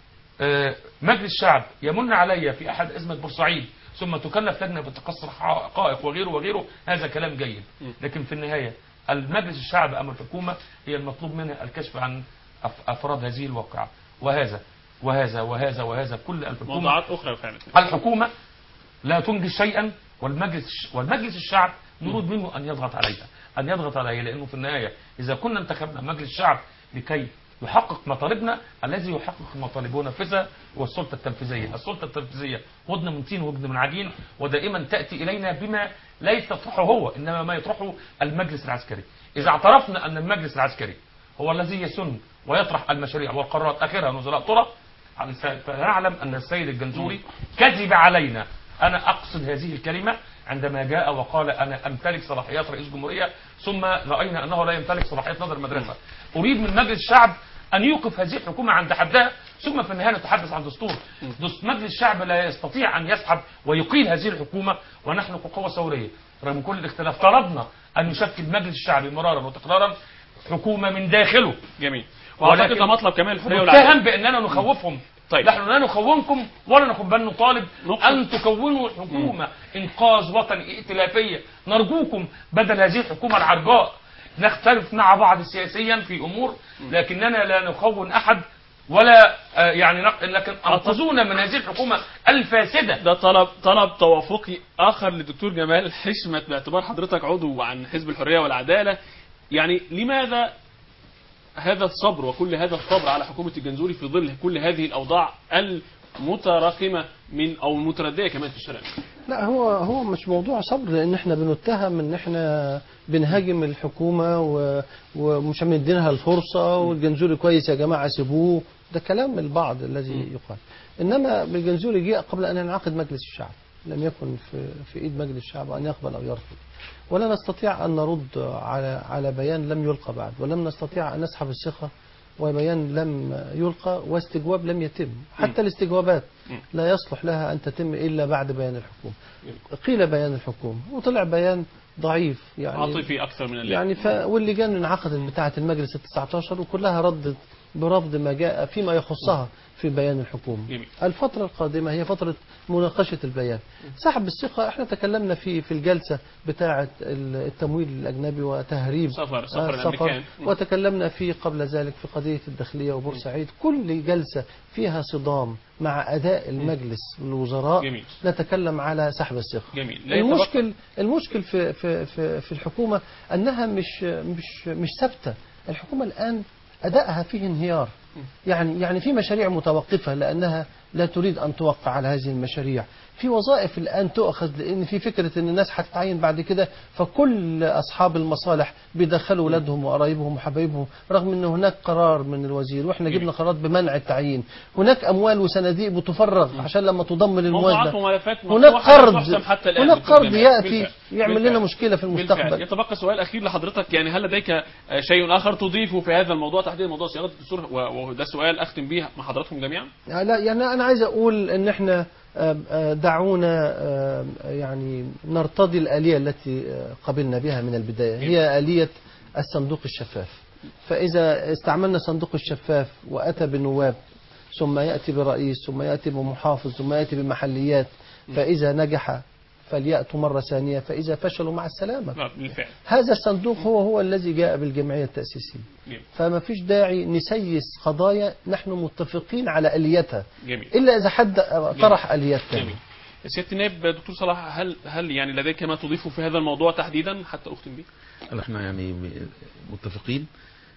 مجلس الشعب يمن علي في أحد أزمة بورسعيد، ثم تكلف لجنة بتقصر حقائق وغيره وغيره، هذا كلام جيد. لكن في النهاية المجلس الشعب أمام الحكومة هي المطلوب منها الكشف عن أفراد هذه الواقعة، وهذا وهذا وهذا وهذا. كل الحكومة موضوعات أخرى فعلا. الحكومة لا تنجز شيئا، والمجلس الشعب نريد منه أن يضغط عليها، لأنه في النهاية إذا كنا انتخبنا مجلس الشعب لكي يحقق مطالبنا، الذي يحقق المطالب ونفذها هو السلطة التنفيذية. السلطة التنفيذية ودن من طين وودن من عجين، ودائما تأتي إلينا بما لا يطرحه هو، إنما ما يطرحه المجلس العسكري. إذا اعترفنا أن المجلس العسكري هو الذي يسن ويطرح المشاريع والقرارات آخرها نزلاء طرق، فنعلم أن السيد الجنزوري كذب علينا. أنا أقصد هذه الكلمة عندما جاء وقال أنا أمتلك صلاحيات رئيس جمهورية، ثم رأينا أنه لا يمتلك صلاحيات نظر المدرسة. أريد من مجلس الشعب أن يوقف هذه الحكومة عند حدها، ثم في النهاية نتحدث عن دستور. مجلس الشعب لا يستطيع أن يسحب ويقيل هذه الحكومة، ونحن كقوة ثورية رغم كل الاختلاف طلبنا ان يشكل مجلس الشعبي مرارا وتكرارا حكومه من داخله. جميل. واعتقد ولكن ده مطلب كمان الحريه والعداله. متهم باننا نخوفهم. طيب نحن لا نخونكم ولا نخون، بل نطالب ان تكونوا حكومه انقاذ وطني ائتلافيه. نرجوكم بدل هذه الحكومه العرجاء. نختلف مع بعض سياسيا في امور، لكننا لا نخون احد ولا يعني لكن انقذونا من هذه الحكومه الفاسده. ده طلب توافقي اخر للدكتور جمال حشمت باعتبار حضرتك عضو عن حزب الحريه والعداله. يعني لماذا هذا الصبر وكل هذا الصبر على حكومه الجنزوري في ظل كل هذه الاوضاع المتراكمه من او المترديه كمان في الشارع؟ لا هو مش موضوع صبر، لان احنا بنتهم ان احنا بنهاجم الحكومه ومش مدينها الفرصه، والجنزوري كويس يا جماعه سيبوه. ده كلام البعض الذي يقال. انما الجنزوري جاء قبل ان ينعقد مجلس الشعب، لم يكن في ايد مجلس الشعب ان يقبل او يرفض. ولا نستطيع ان نرد على بيان لم يلقى بعد، ولم نستطيع ان نسحب الثقه وبيان لم يلقى واستجواب لم يتم. حتى الاستجوابات لا يصلح لها أن تتم إلا بعد بيان الحكومة. قيل بيان الحكومة وطلع بيان ضعيف يعني عاطفي أكثر من يعني واللجان انعقدت بتاعة المجلس 19 وكلها ردت برفض ما جاء فيما يخصها في بيان الحكومة. جميل. الفترة القادمة هي فترة مناقشة البيان. سحب الثقة احنا تكلمنا في الجلسة بتاعة التمويل الأجنبي وتهريب السفر وتكلمنا قبل ذلك في قضية الداخلية وبورسعيد. كل جلسة فيها صدام مع أداء المجلس الوزراء. جميل. نتكلم على سحب الثقة. جميل. المشكل في الحكومة أنها مش ثابتة. الحكومة الآن أدائها فيه انهيار. يعني في مشاريع متوقفة لأنها لا تريد أن توقع على هذه المشاريع. في وظائف الآن تؤخذ لأن في فكرة أن الناس هتتعين بعد كده، فكل أصحاب المصالح بيدخلوا أولادهم وقرايبهم وحبايبهم، رغم أن هناك قرار من الوزير وإحنا جبنا قرار بمنع التعيين. هناك أموال وصناديق بتفرغ عشان لما تضم للموازنة. هناك قرض يأتي يعمل لنا مشكلة في المستقبل. يتبقى سؤال أخير لحضرتك، يعني هل لديك شيء آخر تضيفه في هذا الموضوع تحديدا موضوع صياغة الدستور؟ وده سؤال أختم به مع حضراتكم جميعا. لا يعني أنا عايز أقول أن إحنا دعونا يعني نرتضي الآلية التي قبلنا بها من البداية، هي آلية الصندوق الشفاف. فإذا استعملنا صندوق الشفاف وأتى بالنواب ثم يأتي برئيس ثم يأتي بمحافظ ثم يأتي بمحليات، فإذا نجح فليأتوا مرة ثانية، فإذا فشلوا مع السلامة. هذا الصندوق هو الذي جاء بالجمعية التأسيسية. فما فيش داعي نسيس قضايا نحن متفقين على آليتها إلا إذا حد طرح آليات ثانية. سيادة النائب دكتور صلاح، هل يعني لديك ما تضيفه في هذا الموضوع تحديدا حتى أختم به؟ احنا يعني متفقين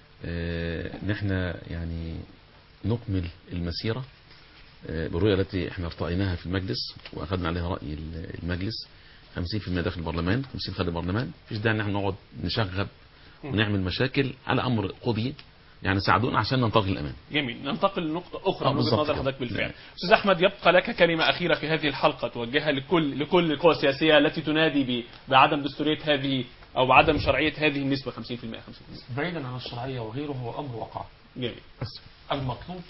ان احنا يعني نكمل المسيرة بالرؤية التي احنا ارتأيناها في المجلس واخذنا عليها رأي المجلس. 50% داخل البرلمان 50 خارج البرلمان. مفيش داعي ان احنا نقعد نشغب ونعمل مشاكل على امر قضي. يعني ساعدونا عشان ننتقل للامام. جميل. ننتقل لنقطة أخرى من وجهة نظر حضرتك بالفعل. أستاذ أحمد، يبقى لك كلمة أخيرة في هذه الحلقة توجهها لكل القوى السياسية التي تنادي بعدم دستورية هذه أو بعدم شرعية هذه النسبة 50%. بعيدا عن الشرعية وغيره، هو أمر واقع. جميل. بس المطلوب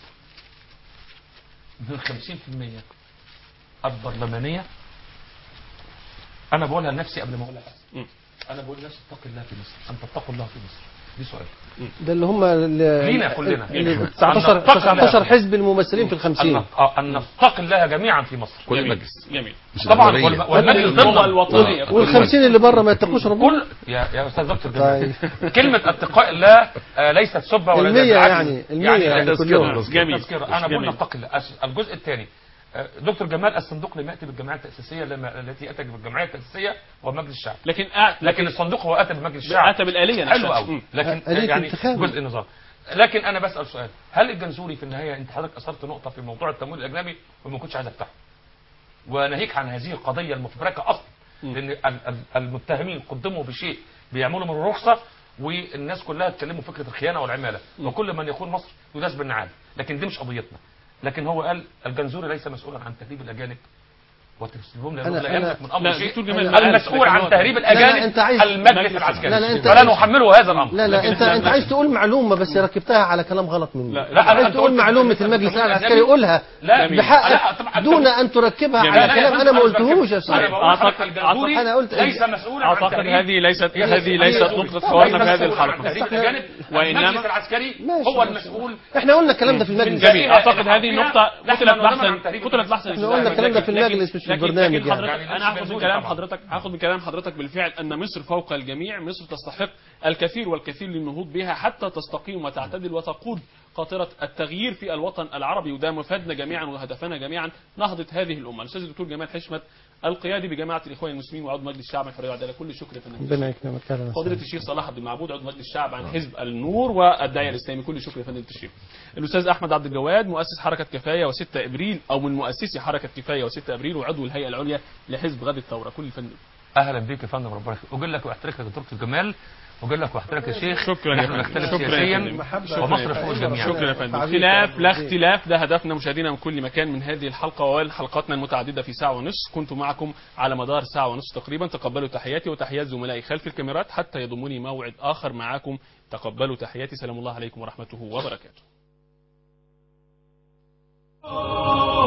من 50% البرلمانية، أنا بقولها لنفسي قبل ما أقولها لك. أنا بقول لنفسي اتق الله في مصر، أن تتقوا الله في مصر. دي سؤال. ده اللي هم لينا كلنا 19 حزب الممثلين في 50. أن نتقي الله جميعا في مصر. كل مجلس. جميل. طبعا والمجلس الوطنية. وال50 اللي بره ما يتقوش ربنا. يا أستاذ دكتور جمال، كلمة اتقاء الله ليست سبة ولا المية يعني كلهم. جميل. أنا بقول نتقي الله. الجزء الثاني، دكتور جمال، الصندوق لم يأتي بالجمعية التأسيسية التي أتى بالجمعية التأسيسية ومجلس الشعب، لكن الصندوق هو أتى بمجلس الشعب. أتى بالآلية. حلو قوي. لكن يعني جزء النظام. لكن أنا بسأل سؤال، هل الجنزوري في النهاية، أنت حضرتك أثرت نقطة في موضوع التمويل الأجنبي وما كنتش عايز أفتحه، وناهيك عن هذه القضية المفبركة أصلا، لأن المتهمين قدموا بشيء بيعملوا من الرخصة، والناس كلها اتكلموا فكرة الخيانة والعمالة، وكل من يخون مصر يداس بالنعال. لكن دي مش قضيتنا. لكن هو قال الجنزوري ليس مسؤولا عن تهريب الأجانب وتسلبهم أنا- لا يملك من امر لا، شيء. دكتور جمال المسؤول عن تهريب لا، الاجانب أنت عايز- المجلس العسكري، لا، أنت ولا عايز- نحمله هذا الامر. لا لا لكن انت عايز تقول معلومه بس ركبتها على كلام غلط مني. لا، عايز أنت تقول قلت معلومه بالنسبة المجلس للقانون العسكري الأجنبي. قولها لا، بحقك دون ان تركبها جميل. على لا، كلام انا ما قلتهوش يا أنا استاذ. بقول حضرتك الجمهوري انا قلت ليس مسؤولا عن اعتقد تهريب هذه ليست نقطه ليس حوارنا في هذه مسؤول عن الحلقه، تهريب الاجانب، وانما المجلس العسكري ماشي، هو المسؤول. احنا قلنا الكلام ده في المجلس. جميل. اعتقد هذه نقطه قتلت بحثا احنا قلنا الكلام ده في المجلس مش في البرنامج لكن حضرتك يعني. انا هاخذ من كلام حضرتك بالفعل ان مصر فوق الجميع. مصر تستحق الكثير والكثير للنهوض بها حتى تستقيم وتعتدل وتقود قاطرة التغيير في الوطن العربي، وده مفادنا جميعا وهدفنا جميعا نهضة هذه الأمة. الأستاذ الدكتور جمال حشمت القيادي بجماعة الإخوان المسلمين وعضو مجلس الشعب عن الحرية والعدالة، كل الشكر يا فندم. ربنا يكرمك. فضيلة الشيخ صلاح عبد المعبود عضو مجلس الشعب عن حزب النور والداعية الإسلامي، كل الشكر يا فندم الشيخ. الأستاذ أحمد عبد الجواد مؤسس حركة كفاية و6 إبريل أو من مؤسسي حركة كفاية و6 إبريل وعضو الهيئة العليا لحزب غد الثورة، كل الفندم. اهلا بك يا فندم، ربنا يخليك. اقول لك واحترك يا دكتور جمال، اقول لك واحترك يا شيخ. شكرا يا نحن فندم. نختلف شكرا يا سياسيا فندم. ومصر فوق الجميع. شكرا يا فندم. اختلاف لا اختلاف، ده هدفنا مشاهدينا من كل مكان من هذه الحلقه وحلقاتنا المتعدده في ساعه ونصف. كنت معكم على مدار ساعه ونصف تقريبا. تقبلوا تحياتي وتحيات زملائي خلف الكاميرات حتى يضمني موعد اخر معكم. تقبلوا تحياتي. سلام الله عليكم ورحمته وبركاته.